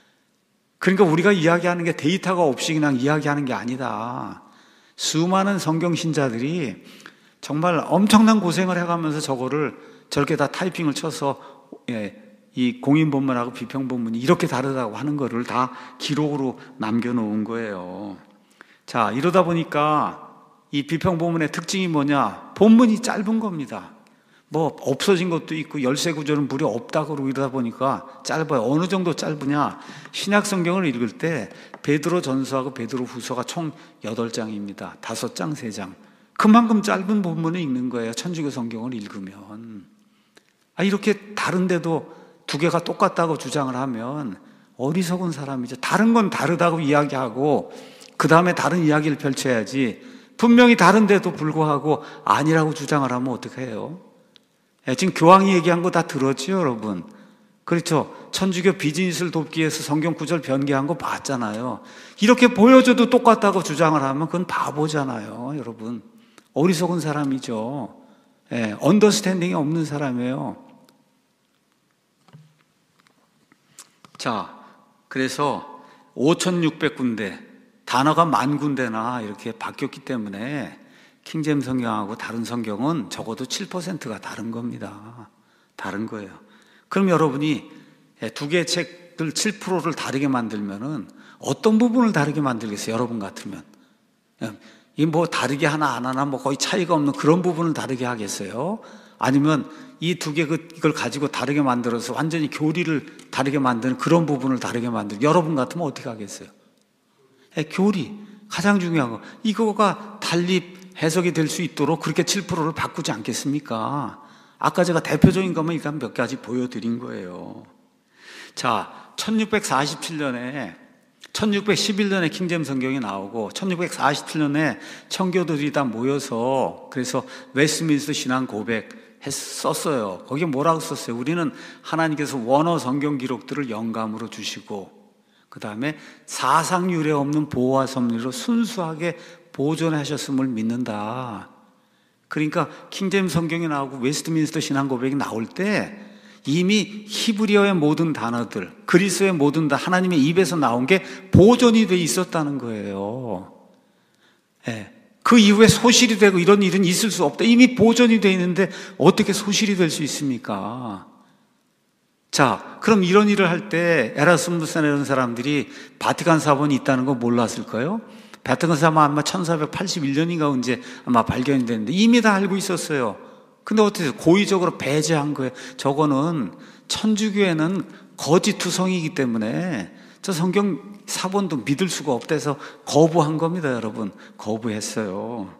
그러니까 우리가 이야기하는 게 데이터가 없이 그냥 이야기하는 게 아니다. 수많은 성경 신자들이 정말 엄청난 고생을 해가면서 저거를 저렇게 다 타이핑을 쳐서 이 공인 본문하고 비평 본문이 이렇게 다르다고 하는 거를 다 기록으로 남겨놓은 거예요. 자, 이러다 보니까 이 비평 본문의 특징이 뭐냐? 본문이 짧은 겁니다. 뭐 없어진 것도 있고 열세 구절은 무려 없다고 그러고 이러다 보니까 짧아요. 어느 정도 짧으냐? 신약 성경을 읽을 때 베드로 전서하고 베드로 후서가 총 8장입니다. 5장, 3장. 그만큼 짧은 본문을 읽는 거예요. 천주교 성경을 읽으면. 이렇게 다른데도 2개가 똑같다고 주장을 하면 어리석은 사람이죠. 다른 건 다르다고 이야기하고 그 다음에 다른 이야기를 펼쳐야지, 분명히 다른데도 불구하고 아니라고 주장을 하면 어떡해요? 지금 교황이 얘기한 거 다 들었죠, 여러분? 그렇죠? 천주교 비즈니스를 돕기 위해서 성경 구절 변개한 거 봤잖아요. 이렇게 보여줘도 똑같다고 주장을 하면 그건 바보잖아요, 여러분. 어리석은 사람이죠. 언더스탠딩이 없는 사람이에요. 자, 그래서 5,600군데, 단어가 10,000군데나 이렇게 바뀌었기 때문에 킹제임 성경하고 다른 성경은 적어도 7%가 다른 겁니다. 다른 거예요. 그럼 여러분이 2개의 책들 7%를 다르게 만들면은 어떤 부분을 다르게 만들겠어요? 여러분 같으면. 이 뭐 다르게 하나 안 하나 뭐 거의 차이가 없는 그런 부분을 다르게 하겠어요? 아니면 이 2개 이걸 가지고 다르게 만들어서 완전히 교리를 다르게 만드는 그런 부분을 다르게 만들, 여러분 같으면 어떻게 하겠어요? 교리. 가장 중요한 거. 이거가 달리 해석이 될 수 있도록 그렇게 7%를 바꾸지 않겠습니까? 아까 제가 대표적인 것만 일단 몇 가지 보여드린 거예요. 자, 1611년에 킹제임 성경이 나오고 1647년에 청교도들이 다 모여서 그래서 웨스트민스터 신앙 고백 썼어요. 거기에 뭐라고 썼어요? 우리는 하나님께서 원어 성경 기록들을 영감으로 주시고 그 다음에 사상 유례 없는 보호와 섭리로 순수하게 보존하셨음을 믿는다. 그러니까 킹제임 성경이 나오고 웨스트민스터 신앙 고백이 나올 때 이미 히브리어의 모든 단어들, 그리스어의 모든 다 하나님의 입에서 나온 게 보존이 돼 있었다는 거예요. 그 이후에 소실이 되고 이런 일은 있을 수 없다. 이미 보존이 돼 있는데 어떻게 소실이 될 수 있습니까? 자, 그럼 이런 일을 할 때 에라스무스나 이런 사람들이 바티칸 사본이 있다는 거 몰랐을까요? 바티칸 사본 아마 1481년인가 언제 아마 발견이 됐는데 이미 다 알고 있었어요. 근데 어떻게 고의적으로 배제한 거예요? 저거는 천주교회는 거짓 투성이기 때문에 저 성경 사본도 믿을 수가 없대서 거부한 겁니다, 여러분. 거부했어요.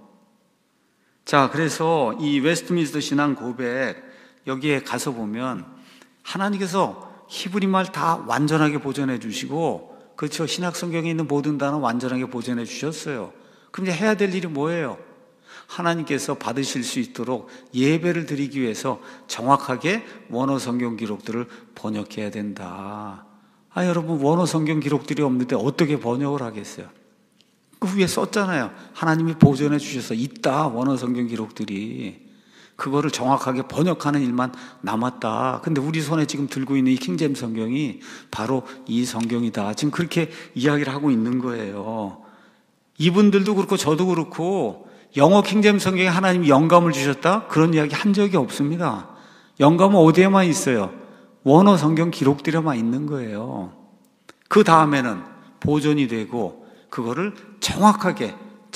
자, 그래서 이 웨스트민스터 신앙 고백 여기에 가서 보면 하나님께서 히브리 말 다 완전하게 보존해 주시고, 그렇죠, 신약 성경에 있는 모든 단어 완전하게 보존해 주셨어요. 그럼 이제 해야 될 일이 뭐예요? 하나님께서 받으실 수 있도록 예배를 드리기 위해서 정확하게 원어 성경 기록들을 번역해야 된다. 여러분, 원어 성경 기록들이 없는데 어떻게 번역을 하겠어요? 그 위에 썼잖아요. 하나님이 보존해 주셔서 있다, 원어 성경 기록들이. 그거를 정확하게 번역하는 일만 남았다. 근데 우리 손에 지금 들고 있는 이 킹제임스 성경이 바로 이 성경이다. 지금 그렇게 이야기를 하고 있는 거예요. 이분들도 그렇고 저도 그렇고 영어 킹제임스 성경에 하나님이 영감을 주셨다? 그런 이야기 한 적이 없습니다. 영감은 어디에만 있어요? 원어 성경 기록들에만 있는 거예요. 그 다음에는 보존이 되고 그거를 정확하게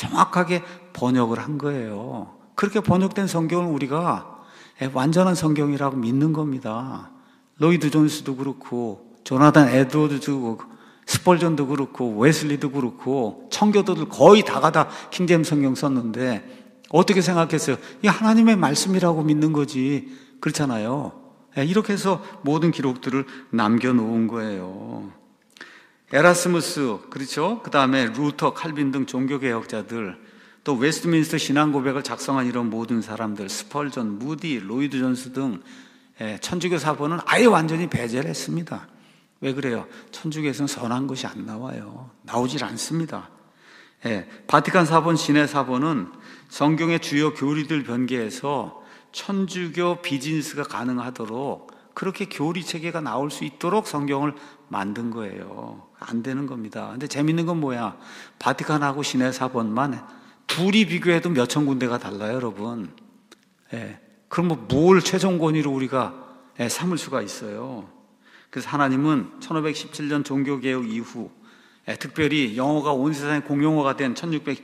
번역을 한 거예요. 그렇게 번역된 성경을 우리가 완전한 성경이라고 믿는 겁니다. 로이드 존스도 그렇고 조나단 에드워드도 그렇고 스펄전도 그렇고 웨슬리도 그렇고 청교도들 거의 다가 다 킹제임스 성경 썼는데 어떻게 생각했어요? 이게 하나님의 말씀이라고 믿는 거지. 그렇잖아요. 이렇게 해서 모든 기록들을 남겨놓은 거예요. 에라스무스, 그렇죠? 그 다음에 루터, 칼빈 등 종교개혁자들, 또 웨스트민스터 신앙고백을 작성한 이런 모든 사람들, 스펄전, 무디, 로이드 존스 등 천주교 사본은 아예 완전히 배제를 했습니다. 왜 그래요? 천주교에서는 선한 것이 안 나와요. 나오질 않습니다. 바티칸 사본, 시내 사본은 성경의 주요 교리들 변개해서 천주교 비즈니스가 가능하도록 그렇게 교리 체계가 나올 수 있도록 성경을 만든 거예요. 안 되는 겁니다. 근데 재밌는 건 뭐야? 바티칸하고 시내 사본만 둘이 비교해도 몇천 군데가 달라요, 여러분. 그럼 뭘 최종 권위로 우리가 삼을 수가 있어요? 그래서 하나님은 1517년 종교개혁 이후 특별히 영어가 온 세상에 공용어가 된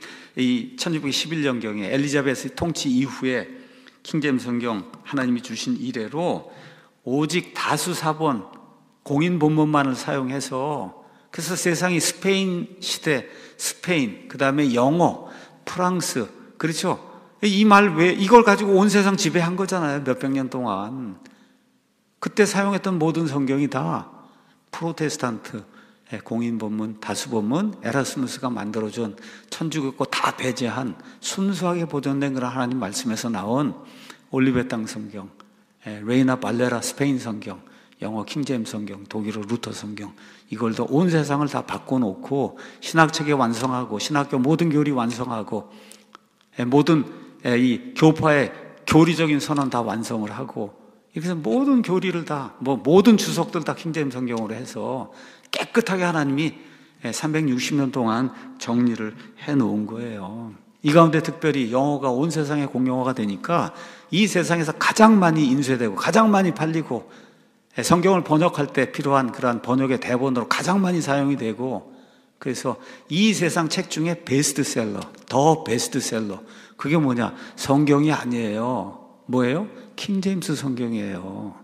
1611년경에 엘리자베스 통치 이후에 킹제임스 성경 하나님이 주신 이래로 오직 다수 사본 공인 본문만을 사용해서, 그래서 세상이 스페인 시대, 스페인, 그 다음에 영어, 프랑스, 그렇죠? 이 말 왜 이걸 가지고 온 세상 지배한 거잖아요, 몇백 년 동안. 그때 사용했던 모든 성경이 다 프로테스탄트 공인 본문, 다수 본문, 에라스무스가 만들어준 천주교 거 다 배제한 순수하게 보존된 그런 하나님 말씀에서 나온 올리베 땅 성경, 레이나 발레라 스페인 성경, 영어 킹제임스 성경, 독일어 루터 성경, 이걸 더 온 세상을 다 바꿔놓고 신학체계 완성하고 신학교 모든 교리 완성하고 모든 이 교파의 교리적인 선언 다 완성을 하고, 이렇게 해서 모든 교리를 다 모든 주석들 다 킹제임스 성경으로 해서 깨끗하게 하나님이 360년 동안 정리를 해놓은 거예요. 이 가운데 특별히 영어가 온 세상의 공용어가 되니까 이 세상에서 가장 많이 인쇄되고 가장 많이 팔리고 성경을 번역할 때 필요한 그러한 번역의 대본으로 가장 많이 사용이 되고, 그래서 이 세상 책 중에 베스트셀러, 더 베스트셀러, 그게 뭐냐? 성경이 아니에요. 뭐예요? 킹제임스 성경이에요.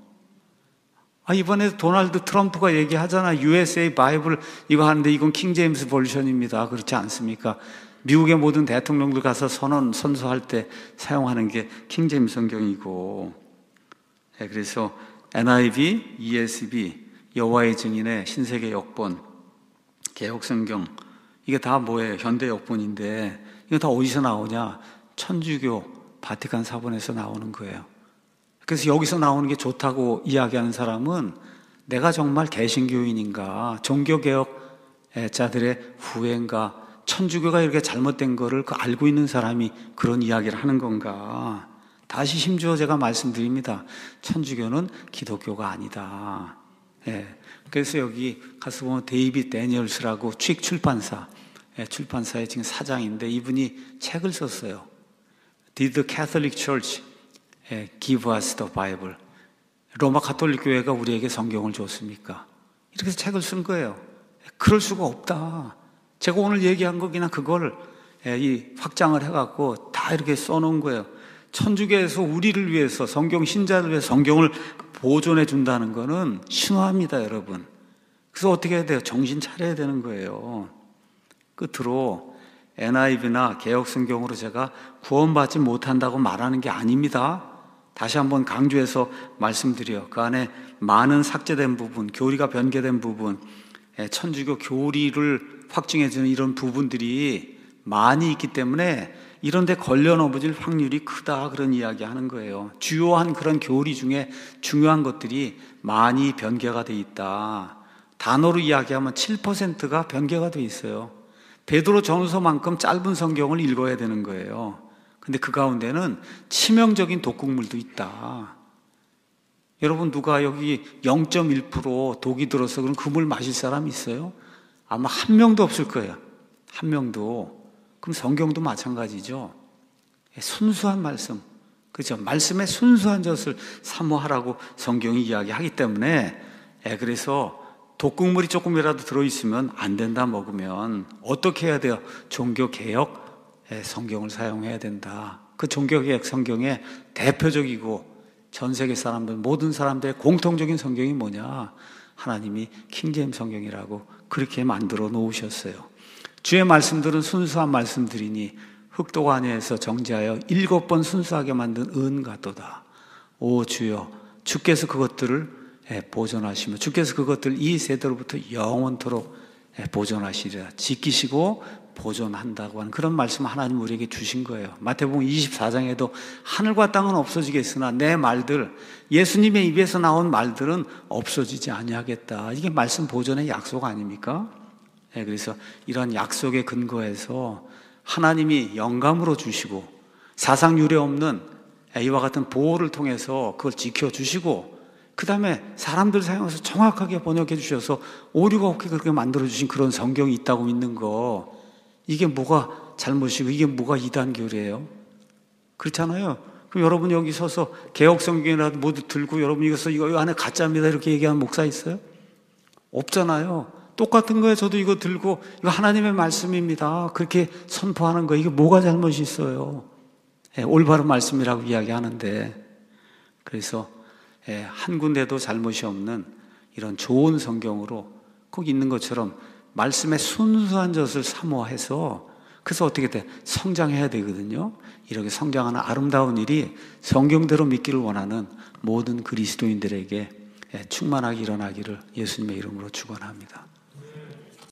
이번에 도널드 트럼프가 얘기하잖아. USA 바이블 이거 하는데 이건 킹제임스 버전입니다. 그렇지 않습니까? 미국의 모든 대통령들 가서 선서할 때 사용하는 게 킹제임스 성경이고, 그래서 NIV, ESV, 여호와의 증인의 신세계 역본, 개혁성경, 이게 다 뭐예요? 현대 역본인데 이거 다 어디서 나오냐? 천주교 바티칸 사본에서 나오는 거예요. 그래서 여기서 나오는 게 좋다고 이야기하는 사람은 내가 정말 개신교인인가, 종교개혁자들의 후예인가, 천주교가 이렇게 잘못된 거를 알고 있는 사람이 그런 이야기를 하는 건가. 다시 힘주어 제가 말씀드립니다. 천주교는 기독교가 아니다. 그래서 여기 가서 보면 데이빗 데니얼스라고 취익 출판사, 출판사의 지금 사장인데 이분이 책을 썼어요. Did the Catholic Church give us the Bible? 로마 가톨릭 교회가 우리에게 성경을 줬습니까? 이렇게 해서 책을 쓴 거예요. 그럴 수가 없다. 제가 오늘 얘기한 거 그냥 그걸 확장을 해갖고 다 이렇게 써놓은 거예요. 천주교에서 우리를 위해서 성경 신자를 위해 성경을 보존해 준다는 것은 신화입니다, 여러분. 그래서 어떻게 해야 돼요? 정신 차려야 되는 거예요. 끝으로 NIV나 개역성경으로 제가 구원받지 못한다고 말하는 게 아닙니다. 다시 한번 강조해서 말씀드려요. 그 안에 많은 삭제된 부분, 교리가 변개된 부분, 천주교 교리를 확증해주는 이런 부분들이 많이 있기 때문에 이런 데 걸려 넘어질 확률이 크다, 그런 이야기 하는 거예요. 주요한 그런 교리 중에 중요한 것들이 많이 변개가 돼 있다. 단어로 이야기하면 7%가 변개가 돼 있어요. 베드로 전서만큼 짧은 성경을 읽어야 되는 거예요. 근데 그 가운데는 치명적인 독극물도 있다. 여러분, 누가 여기 0.1% 독이 들어서 그럼 그 물 마실 사람 있어요? 아마 한 명도 없을 거예요. 한 명도. 그럼 성경도 마찬가지죠. 순수한 말씀, 그죠? 말씀의 순수한 젖을 사모하라고 성경이 이야기하기 때문에, 그래서 독극물이 조금이라도 들어있으면 안 된다, 먹으면. 어떻게 해야 돼요? 종교개혁 성경을 사용해야 된다. 그 종교개혁 성경의 대표적이고 전 세계 사람들, 모든 사람들의 공통적인 성경이 뭐냐? 하나님이 킹제임스 성경이라고 그렇게 만들어 놓으셨어요. 주의 말씀들은 순수한 말씀들이니 흙도 안에서 정지하여 7번 순수하게 만든 은 같도다. 오 주여, 주께서 그것들을 보존하시며 주께서 그것들 이 세대로부터 영원토록 보존하시리라. 지키시고 보존한다고 하는 그런 말씀 하나님 우리에게 주신 거예요. 마태복음 24장에도 하늘과 땅은 없어지겠으나 내 말들, 예수님의 입에서 나온 말들은 없어지지 아니하겠다. 이게 말씀 보존의 약속 아닙니까? 그래서 이런 약속에 근거해서 하나님이 영감으로 주시고 사상 유례 없는 이와 같은 보호를 통해서 그걸 지켜주시고, 그 다음에 사람들 사용해서 정확하게 번역해 주셔서 오류가 없게 그렇게 만들어주신 그런 성경이 있다고 믿는 거, 이게 뭐가 잘못이고 이게 뭐가 이단교리예요? 그렇잖아요. 그럼 여러분 여기 서서 개혁성경이라도 모두 들고 여러분 이거 안에 가짜입니다 이렇게 얘기하는 목사 있어요? 없잖아요. 똑같은 거예요. 저도 이거 들고 이거 하나님의 말씀입니다 그렇게 선포하는 거, 이게 뭐가 잘못이 있어요? 올바른 말씀이라고 이야기하는데, 그래서 한 군데도 잘못이 없는 이런 좋은 성경으로 꼭 있는 것처럼 말씀의 순수한 젖을 사모해서, 그래서 어떻게 돼? 성장해야 되거든요. 이렇게 성장하는 아름다운 일이 성경대로 믿기를 원하는 모든 그리스도인들에게 충만하게 일어나기를 예수님의 이름으로 축원합니다.